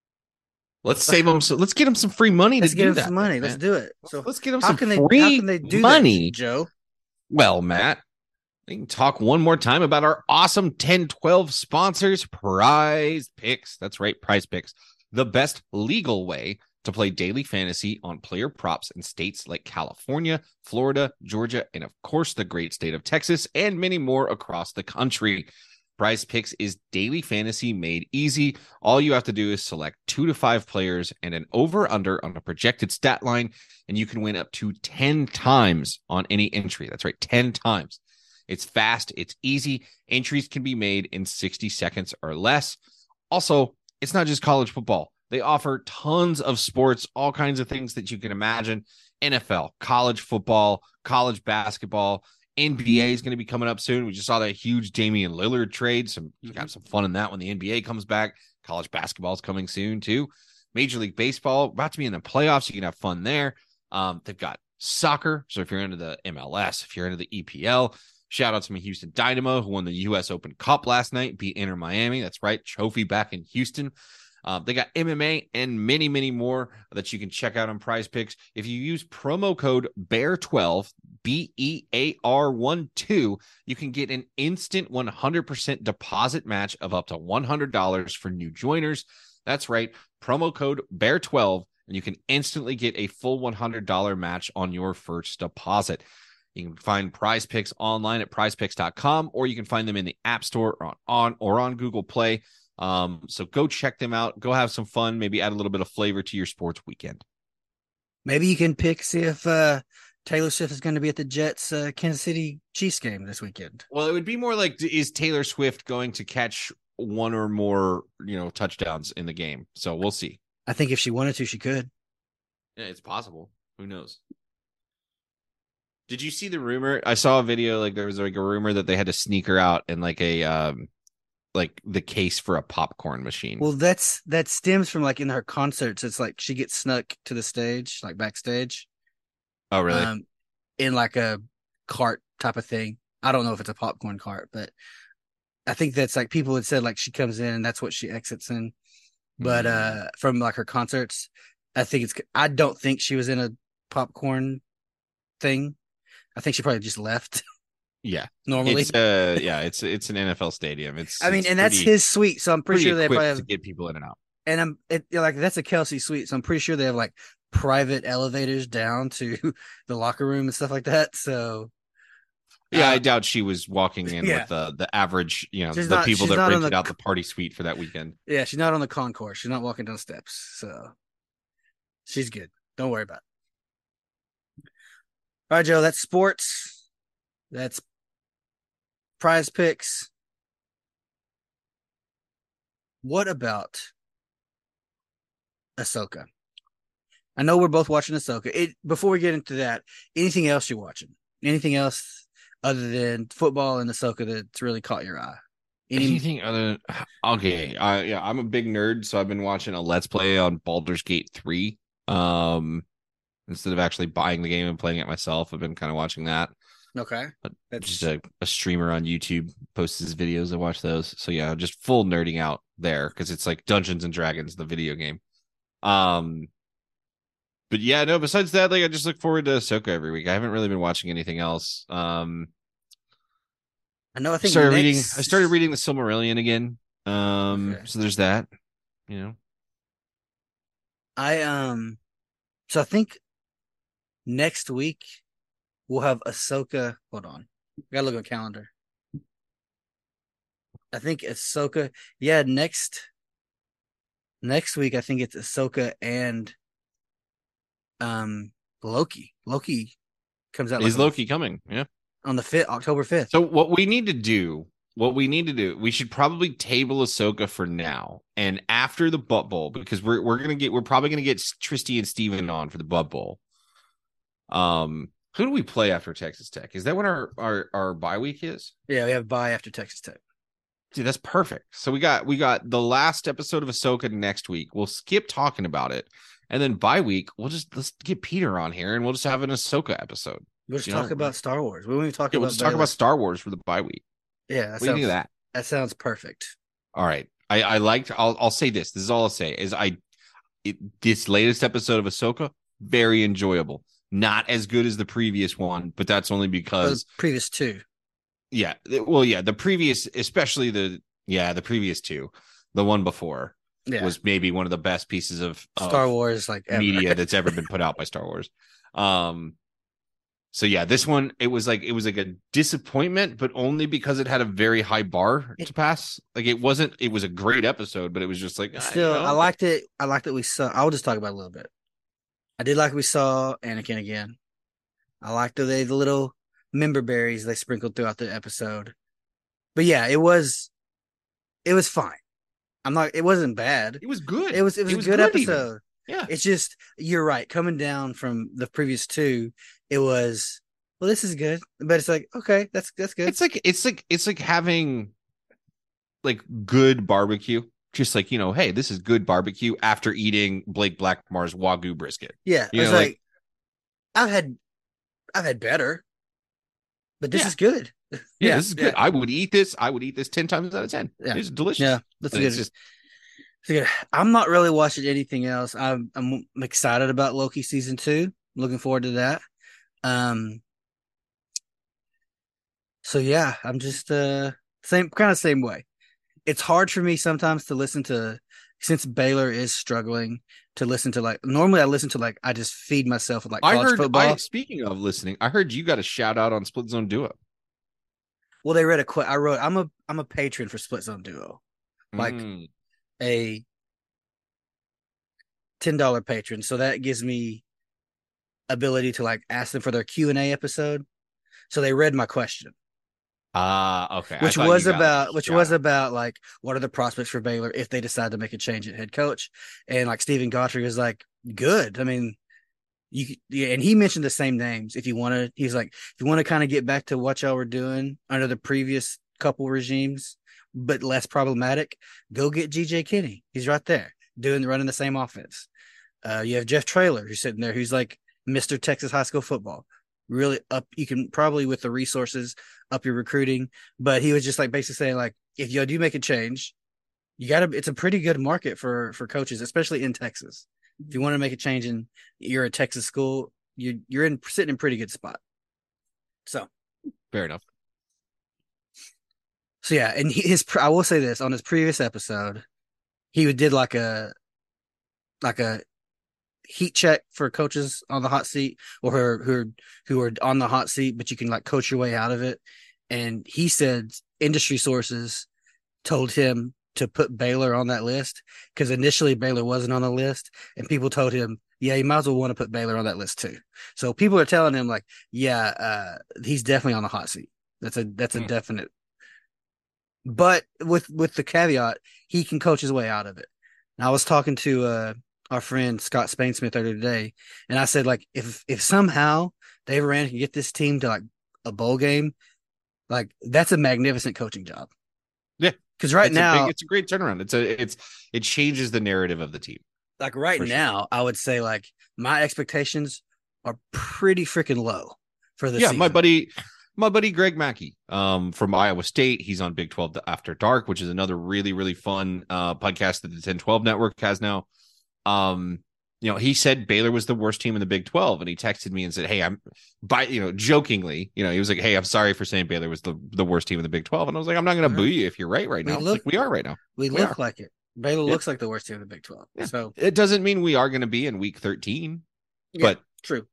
[SPEAKER 4] Let's save them. So let's get them some free money.
[SPEAKER 3] Let's
[SPEAKER 4] to
[SPEAKER 3] get
[SPEAKER 4] do
[SPEAKER 3] them
[SPEAKER 4] that,
[SPEAKER 3] some money.
[SPEAKER 4] man.
[SPEAKER 3] Let's do it. So
[SPEAKER 4] let's get them
[SPEAKER 3] how
[SPEAKER 4] some
[SPEAKER 3] can
[SPEAKER 4] free
[SPEAKER 3] they, how can they do
[SPEAKER 4] money,
[SPEAKER 3] that, Joe?
[SPEAKER 4] Well, Matt, we can talk one more time about our awesome ten twelve sponsors, Prize Picks. That's right, Prize Picks, the best legal way to play daily fantasy on player props in states like California, Florida, Georgia, and of course the great state of Texas, and many more across the country. Prize Picks is daily fantasy made easy. All you have to do is select two to five players and an over-under on a projected stat line, and you can win up to ten times on any entry. That's right, ten times. It's fast, it's easy. Entries can be made in sixty seconds or less. Also, it's not just college football. They offer tons of sports, all kinds of things that you can imagine. N F L, college football, college basketball, N B A is going to be coming up soon. We just saw that huge Damian Lillard trade. Some you got some fun in that when the N B A comes back. College basketball is coming soon too. Major League Baseball about to be in the playoffs. You can have fun there. Um, they've got soccer. So if you're into the M L S, if you're into the E P L, shout out to my Houston Dynamo who won the U S Open Cup last night, beat Inter Miami. That's right, trophy back in Houston. Um, they got M M A and many, many more that you can check out on Prize Picks. If you use promo code B E A R twelve, B E A R one two, you can get an instant one hundred percent deposit match of up to one hundred dollars for new joiners. That's right, promo code B E A R twelve, and you can instantly get a full one hundred dollars match on your first deposit. You can find Prize Picks online at prize picks dot com, or you can find them in the App Store or on, on or on Google Play. Um, so go check them out. Go have some fun. Maybe add a little bit of flavor to your sports weekend.
[SPEAKER 3] Maybe you can pick, see if uh, Taylor Swift is going to be at the Jets uh, Kansas City Chiefs game this weekend.
[SPEAKER 4] Well, it would be more like, is Taylor Swift going to catch one or more, you know, touchdowns in the game? So we'll see.
[SPEAKER 3] I think if she wanted to, she could.
[SPEAKER 4] Yeah, it's possible. Who knows? Did you see the rumor? I saw a video, like there was like a rumor that they had to sneak her out in like a, um, like the case for a popcorn machine.
[SPEAKER 3] Well, that's that stems from like in her concerts. It's like she gets snuck to the stage, like backstage.
[SPEAKER 4] Oh, really?
[SPEAKER 3] Um, in like a cart type of thing. I don't know if it's a popcorn cart, but I think that's like people had said like she comes in and that's what she exits in. But mm. uh, from like her concerts, I think it's. I don't think she was in a popcorn thing. I think she probably just left.
[SPEAKER 4] Yeah,
[SPEAKER 3] normally,
[SPEAKER 4] it's, uh, yeah, it's it's an N F L stadium. It's
[SPEAKER 3] I mean,
[SPEAKER 4] it's
[SPEAKER 3] and
[SPEAKER 4] pretty,
[SPEAKER 3] that's his suite, so I'm pretty, pretty sure they probably have
[SPEAKER 4] to get people in and out.
[SPEAKER 3] And I'm it, like that's a Kelsey suite, so I'm pretty sure they have like private elevators down to the locker room and stuff like that. So
[SPEAKER 4] Yeah,
[SPEAKER 3] uh,
[SPEAKER 4] I doubt she was walking in
[SPEAKER 3] yeah.
[SPEAKER 4] with the the average, you know,
[SPEAKER 3] She's
[SPEAKER 4] the
[SPEAKER 3] not-
[SPEAKER 4] people
[SPEAKER 3] she's
[SPEAKER 4] that
[SPEAKER 3] not on
[SPEAKER 4] rented
[SPEAKER 3] the-
[SPEAKER 4] out the party suite for that weekend.
[SPEAKER 3] yeah, she's not on the concourse. She's not walking down steps. So she's good. Don't worry about it. All right, Joe, that's sports. That's prize picks. What about Ahsoka? I know we're both watching Ahsoka. It, before we get into that, anything else you're watching? Anything else other than football and Ahsoka that's really caught your eye? Any,
[SPEAKER 4] Anything other than, okay. I yeah, I'm a big nerd, so I've been watching a Let's Play on Baldur's Gate three. Um instead of actually buying the game and playing it myself. I've been kind of watching that.
[SPEAKER 3] okay.
[SPEAKER 4] But
[SPEAKER 3] That's
[SPEAKER 4] just a, a streamer on YouTube posts his videos. I watch those. So yeah, just full nerding out there because it's like Dungeons and Dragons, the video game. Um, but yeah, no. Besides that, like I just look forward to Ahsoka every week. I haven't really been watching anything else. Um,
[SPEAKER 3] I know. I
[SPEAKER 4] I
[SPEAKER 3] think
[SPEAKER 4] started
[SPEAKER 3] next...
[SPEAKER 4] reading. I started reading the Silmarillion again. Um,
[SPEAKER 3] Okay.
[SPEAKER 4] so there's that. You know,
[SPEAKER 3] I um. So I think next week we'll have Ahsoka. Hold on, I gotta look at the calendar. I think Ahsoka. Yeah, next next week I think it's Ahsoka and um Loki. Loki comes out
[SPEAKER 4] is
[SPEAKER 3] like on-
[SPEAKER 4] Loki coming? Yeah.
[SPEAKER 3] on the fifth, October fifth.
[SPEAKER 4] So what we need to do, what we need to do, we should probably table Ahsoka for now, and after the Butt Bowl, because we're we're gonna get, we're probably gonna get Tristy and Steven on for the Butt Bowl. Um, who do we play after Texas Tech? Is that when our our our bye week is?
[SPEAKER 3] Yeah, we have bye after Texas Tech.
[SPEAKER 4] Dude, that's perfect. So we got we got the last episode of Ahsoka next week. We'll skip talking about it, and then bye week we'll just let's get Peter on here, and we'll just have an Ahsoka episode.
[SPEAKER 3] We'll just
[SPEAKER 4] You
[SPEAKER 3] talk
[SPEAKER 4] know,
[SPEAKER 3] about Star Wars. We won't even talk
[SPEAKER 4] Yeah,
[SPEAKER 3] about
[SPEAKER 4] we'll just talk
[SPEAKER 3] Baylor.
[SPEAKER 4] about Star Wars for the bye week.
[SPEAKER 3] Yeah, that
[SPEAKER 4] What do you think of
[SPEAKER 3] sounds-
[SPEAKER 4] that?
[SPEAKER 3] That sounds perfect.
[SPEAKER 4] All right. I, I liked, I'll, I'll say this. This is all I'll say is I, it, this latest episode of Ahsoka, very enjoyable. Not as good as the previous one, but that's only
[SPEAKER 3] Or
[SPEAKER 4] because,
[SPEAKER 3] the previous two.
[SPEAKER 4] yeah. Well, yeah, the previous, especially the, yeah, the previous two, the one before
[SPEAKER 3] Yeah,
[SPEAKER 4] was maybe one of the best pieces of, of
[SPEAKER 3] Star Wars like ever.
[SPEAKER 4] media that's ever been put out by Star Wars. Um, so yeah, this one, it was like, it was like a disappointment, but only because it had a very high bar to pass. Like it wasn't, it was a great episode, but it was just like,
[SPEAKER 3] Still,
[SPEAKER 4] I, you know,
[SPEAKER 3] I liked it. I liked that we saw. I'll just talk about it a little bit. I did like we saw Anakin again. I liked the the little member berries they sprinkled throughout the episode. But yeah, it was it was fine. I'm not. It wasn't bad.
[SPEAKER 4] it was good.
[SPEAKER 3] It was it was a good,
[SPEAKER 4] even.
[SPEAKER 3] episode.
[SPEAKER 4] Yeah.
[SPEAKER 3] It's just you're right. Coming down from the previous two, it was well. This is good, but it's like okay, that's that's good.
[SPEAKER 4] It's like it's like it's like having like good barbecue. Just like, you know, hey, this is good barbecue after eating Blake Blackmar's Wagyu brisket.
[SPEAKER 3] Yeah,
[SPEAKER 4] You
[SPEAKER 3] it's
[SPEAKER 4] know,
[SPEAKER 3] like,
[SPEAKER 4] like-
[SPEAKER 3] I've had I've had better, but this
[SPEAKER 4] Yeah.
[SPEAKER 3] is good.
[SPEAKER 4] Yeah, this is good. I would eat this. I would eat this ten times out of ten.
[SPEAKER 3] Yeah.
[SPEAKER 4] It's delicious.
[SPEAKER 3] Yeah, that's
[SPEAKER 4] But
[SPEAKER 3] good.
[SPEAKER 4] it's just
[SPEAKER 3] It's good. I'm not really watching anything else. I'm I'm excited about Loki season two. Looking forward to that. Um. So yeah, I'm just uh same kind of same way. It's hard for me sometimes to listen to since Baylor is struggling to listen to like normally I listen to like I just feed myself with like
[SPEAKER 4] I
[SPEAKER 3] college
[SPEAKER 4] heard
[SPEAKER 3] football.
[SPEAKER 4] I, speaking of listening, I heard you got a shout out on Split Zone Duo.
[SPEAKER 3] Well, they read a quote. I wrote. I'm a I'm a patron for Split Zone Duo, like
[SPEAKER 4] Mm.
[SPEAKER 3] a ten dollar patron. So that gives me ability to like ask them for their Q and A episode. So they read my question,
[SPEAKER 4] Ah, okay. I
[SPEAKER 3] which
[SPEAKER 4] thought
[SPEAKER 3] was
[SPEAKER 4] you got, like,
[SPEAKER 3] about
[SPEAKER 4] a
[SPEAKER 3] which
[SPEAKER 4] shout
[SPEAKER 3] was
[SPEAKER 4] out.
[SPEAKER 3] about like what are the prospects for Baylor if they decide to make a change at head coach, and like Stephen Godfrey was like, good. I mean, you could- yeah, and he mentioned the same names. If you want to, he's like, if you want to kind of get back to what y'all were doing under the previous couple regimes, but less problematic, go get G J Kinney. He's right there doing running the same offense. Uh, you have Jeff Traylor who's sitting there, who's like Mister Texas high school football. Really up, you can probably with the resources up your recruiting, but he was just like basically saying like, if y'all do make a change, you got to. It's a pretty good market for for coaches, especially in Texas. If you want to make a change and you're a Texas school, you you're in sitting in a pretty good spot. So
[SPEAKER 4] Fair enough.
[SPEAKER 3] so yeah, and he- his I will say this on his previous episode, he did like a like a heat check for coaches on the hot seat or who are, who are, who are on the hot seat, but you can like coach your way out of it. And he said industry sources told him to put Baylor on that list because initially Baylor wasn't on the list, and people told him, yeah, you might as well want to put Baylor on that list too. So people are telling him like, yeah, uh, he's definitely on the hot seat. That's a that's a mm. definite. But with with the caveat, he can coach his way out of it. And I was talking to uh, our friend Scott Spainsmith earlier today, and I said like, if if somehow Dave Aranda can get this team to like a bowl game, like that's a magnificent coaching job.
[SPEAKER 4] Yeah,
[SPEAKER 3] because right
[SPEAKER 4] it's
[SPEAKER 3] now
[SPEAKER 4] a big, it's a great turnaround. It's a it's it changes the narrative of the team.
[SPEAKER 3] Like right for now, sure. I would say like my expectations are pretty freaking low for this.
[SPEAKER 4] Yeah,
[SPEAKER 3] season.
[SPEAKER 4] my buddy, my buddy Greg Mackey, um, from Iowa State. He's on Big twelve After Dark, which is another really really fun uh podcast that the ten twelve Network has now. Um, you know, he said Baylor was the worst team in the Big twelve, and he texted me and said, "Hey, I'm," by you know, jokingly, you know, he was like, "Hey, I'm sorry for saying Baylor was the the worst team in the Big twelve," and I was like, "I'm not going to boo you if you're right right now. We, look, like, we are right now.
[SPEAKER 3] We, we look are. like it." Baylor yeah. looks like the worst team in the Big twelve. Yeah. So
[SPEAKER 4] it doesn't mean we are going to be in week thirteen.
[SPEAKER 3] Yeah,
[SPEAKER 4] but
[SPEAKER 3] true.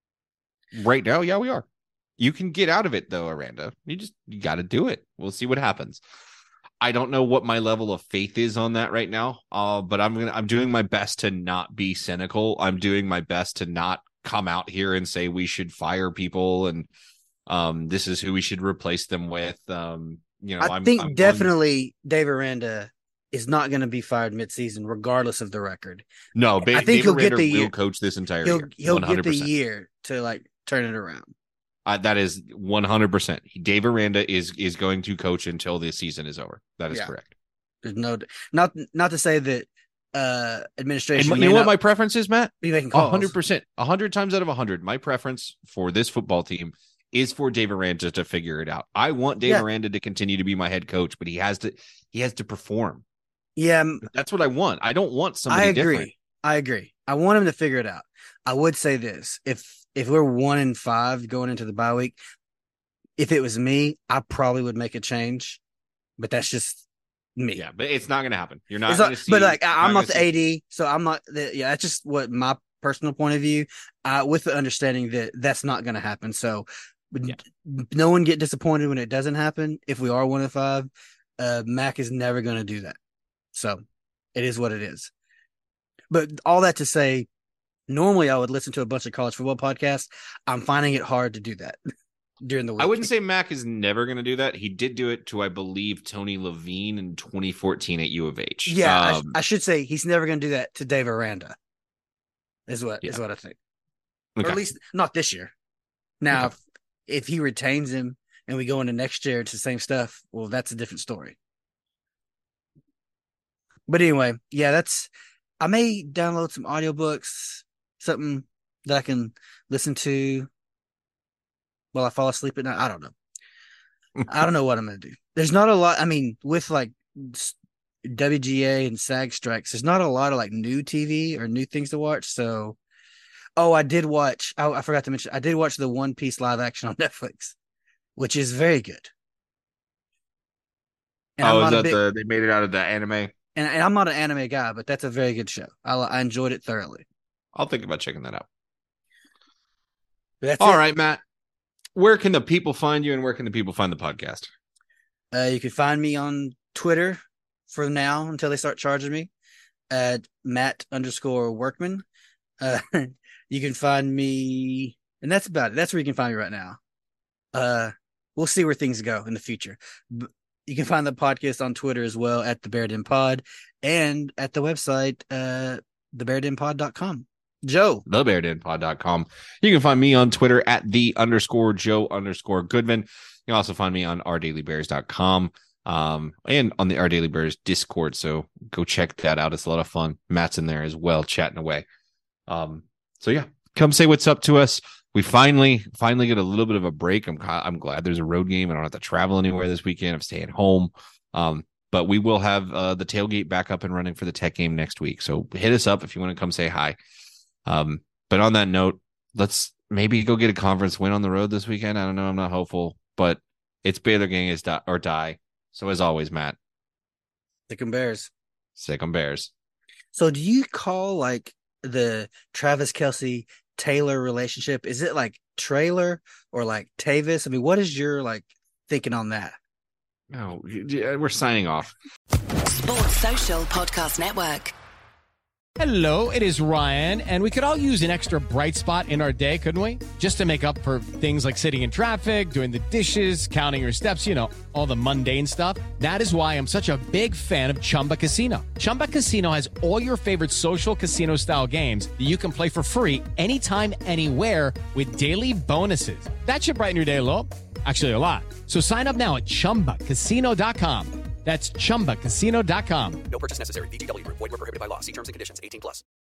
[SPEAKER 4] Right now, yeah, we are. You can get out of it though, Aranda. You just you got to do it. We'll see what happens. I don't know what my level of faith is on that right now. Uh, but I'm gonna I'm doing my best to not be cynical. I'm doing my best to not come out here and say we should fire people and um this is who we should replace them with. Um, you know,
[SPEAKER 3] I
[SPEAKER 4] I'm,
[SPEAKER 3] think
[SPEAKER 4] I'm
[SPEAKER 3] definitely going... Dave Aranda is not going to be fired midseason, regardless of the record.
[SPEAKER 4] No, ba-
[SPEAKER 3] I think
[SPEAKER 4] Dave
[SPEAKER 3] he'll
[SPEAKER 4] Aranda
[SPEAKER 3] get the
[SPEAKER 4] will
[SPEAKER 3] year.
[SPEAKER 4] coach this entire
[SPEAKER 3] he'll,
[SPEAKER 4] year.
[SPEAKER 3] He'll
[SPEAKER 4] one hundred percent.
[SPEAKER 3] get the year to like turn it around.
[SPEAKER 4] Uh, that is one hundred percent. Dave Aranda is is going to coach until the season is over. That is yeah. correct.
[SPEAKER 3] There's no not not to say that uh, administration.
[SPEAKER 4] And you know what my preference is, Matt?
[SPEAKER 3] Be making calls.
[SPEAKER 4] one hundred percent. one hundred times out of one hundred, my preference for this football team is for Dave Aranda to figure it out. I want Dave yeah. Aranda to continue to be my head coach, but he has to he has to perform.
[SPEAKER 3] Yeah,
[SPEAKER 4] that's what I want. I don't want somebody
[SPEAKER 3] I agree.
[SPEAKER 4] different.
[SPEAKER 3] I agree. I want him to figure it out. I would say this: if if we're one in five going into the bye week, if it was me, I probably would make a change. But that's just me.
[SPEAKER 4] Yeah, but it's not going to happen. You're not.
[SPEAKER 3] Not,
[SPEAKER 4] see,
[SPEAKER 3] but like, I'm not, not the
[SPEAKER 4] see.
[SPEAKER 3] A D, so I'm not. The, yeah, that's just what my personal point of view. Uh, with the understanding that that's not going to happen. So, yeah. no one get disappointed when it doesn't happen. If we are one in five, uh, Mac is never going to do that. So, it is what it is. But all that to say, normally I would listen to a bunch of college football podcasts. I'm finding it hard to do that during the week.
[SPEAKER 4] I wouldn't say Mac is never going to do that. He did do it to, I believe, Tony Levine in twenty fourteen at U of H.
[SPEAKER 3] Yeah,
[SPEAKER 4] um,
[SPEAKER 3] I, I should say he's never going to do that to Dave Aranda. Is what yeah. is what I think. Okay. Or at least not this year. Now, okay. if, if he retains him and we go into next year, it's the same stuff. Well, that's a different story. But anyway, yeah, that's. I may download some audiobooks, something that I can listen to while I fall asleep at night. I don't know. I don't know what I'm going to do. There's not a lot. I mean, with like W G A and SAG strikes, there's not a lot of like new T V or new things to watch. So, oh, I did watch, I, I forgot to mention, I did watch the One Piece live action on Netflix, which is very good.
[SPEAKER 4] And oh, is that big, the, they made it out of the anime?
[SPEAKER 3] And, and I'm not an anime guy, but that's a very good show. I, I enjoyed it thoroughly.
[SPEAKER 4] I'll think about checking that out.
[SPEAKER 3] That's
[SPEAKER 4] All
[SPEAKER 3] it.
[SPEAKER 4] right, Matt. Where can the people find you and where can the people find the podcast?
[SPEAKER 3] Uh, you can find me on Twitter for now until they start charging me at Matt underscore Workman. Uh, you can find me, and that's about it. That's where you can find me right now. Uh, we'll see where things go in the future. But you can find the podcast on Twitter as well at the Bear Den Pod and at the website, uh, the bear den pod dot com. Joe.
[SPEAKER 4] the bear den pod dot com. You can find me on Twitter at the underscore Joe underscore Goodman. You can also find me on our daily bears dot com um, and on the Our Daily Bears Discord. So go check that out. It's a lot of fun. Matt's in there as well, chatting away. Um, so yeah, come say what's up to us. We finally, finally get a little bit of a break. I'm, I'm glad there's a road game. I don't have to travel anywhere this weekend. I'm staying home. Um, but we will have uh, the tailgate back up and running for the Tech game next week. So hit us up if you want to come say hi. Um, but on that note, let's maybe go get a conference win on the road this weekend. I don't know. I'm not hopeful, but it's Baylor gang is die or die. So as always, Matt.
[SPEAKER 3] Sick 'em Bears.
[SPEAKER 4] Sick 'em Bears.
[SPEAKER 3] So do you call like the Travis Kelce Taylor relationship? Is it like Trailer or like Tavis? I mean, what is your like thinking on that?
[SPEAKER 4] No, we're signing off.
[SPEAKER 7] Sports Social Podcast Network.
[SPEAKER 8] Hello, it is Ryan, and we could all use an extra bright spot in our day, couldn't we? Just to make up for things like sitting in traffic, doing the dishes, counting your steps, you know, all the mundane stuff. That is why I'm such a big fan of Chumba Casino. Chumba Casino has all your favorite social casino-style games that you can play for free anytime, anywhere with daily bonuses. That should brighten your day a little. Actually, a lot. So sign up now at chumba casino dot com. That's chumba casino dot com.
[SPEAKER 9] No purchase necessary. V G W Group. Void where prohibited by law. See terms and conditions. eighteen plus.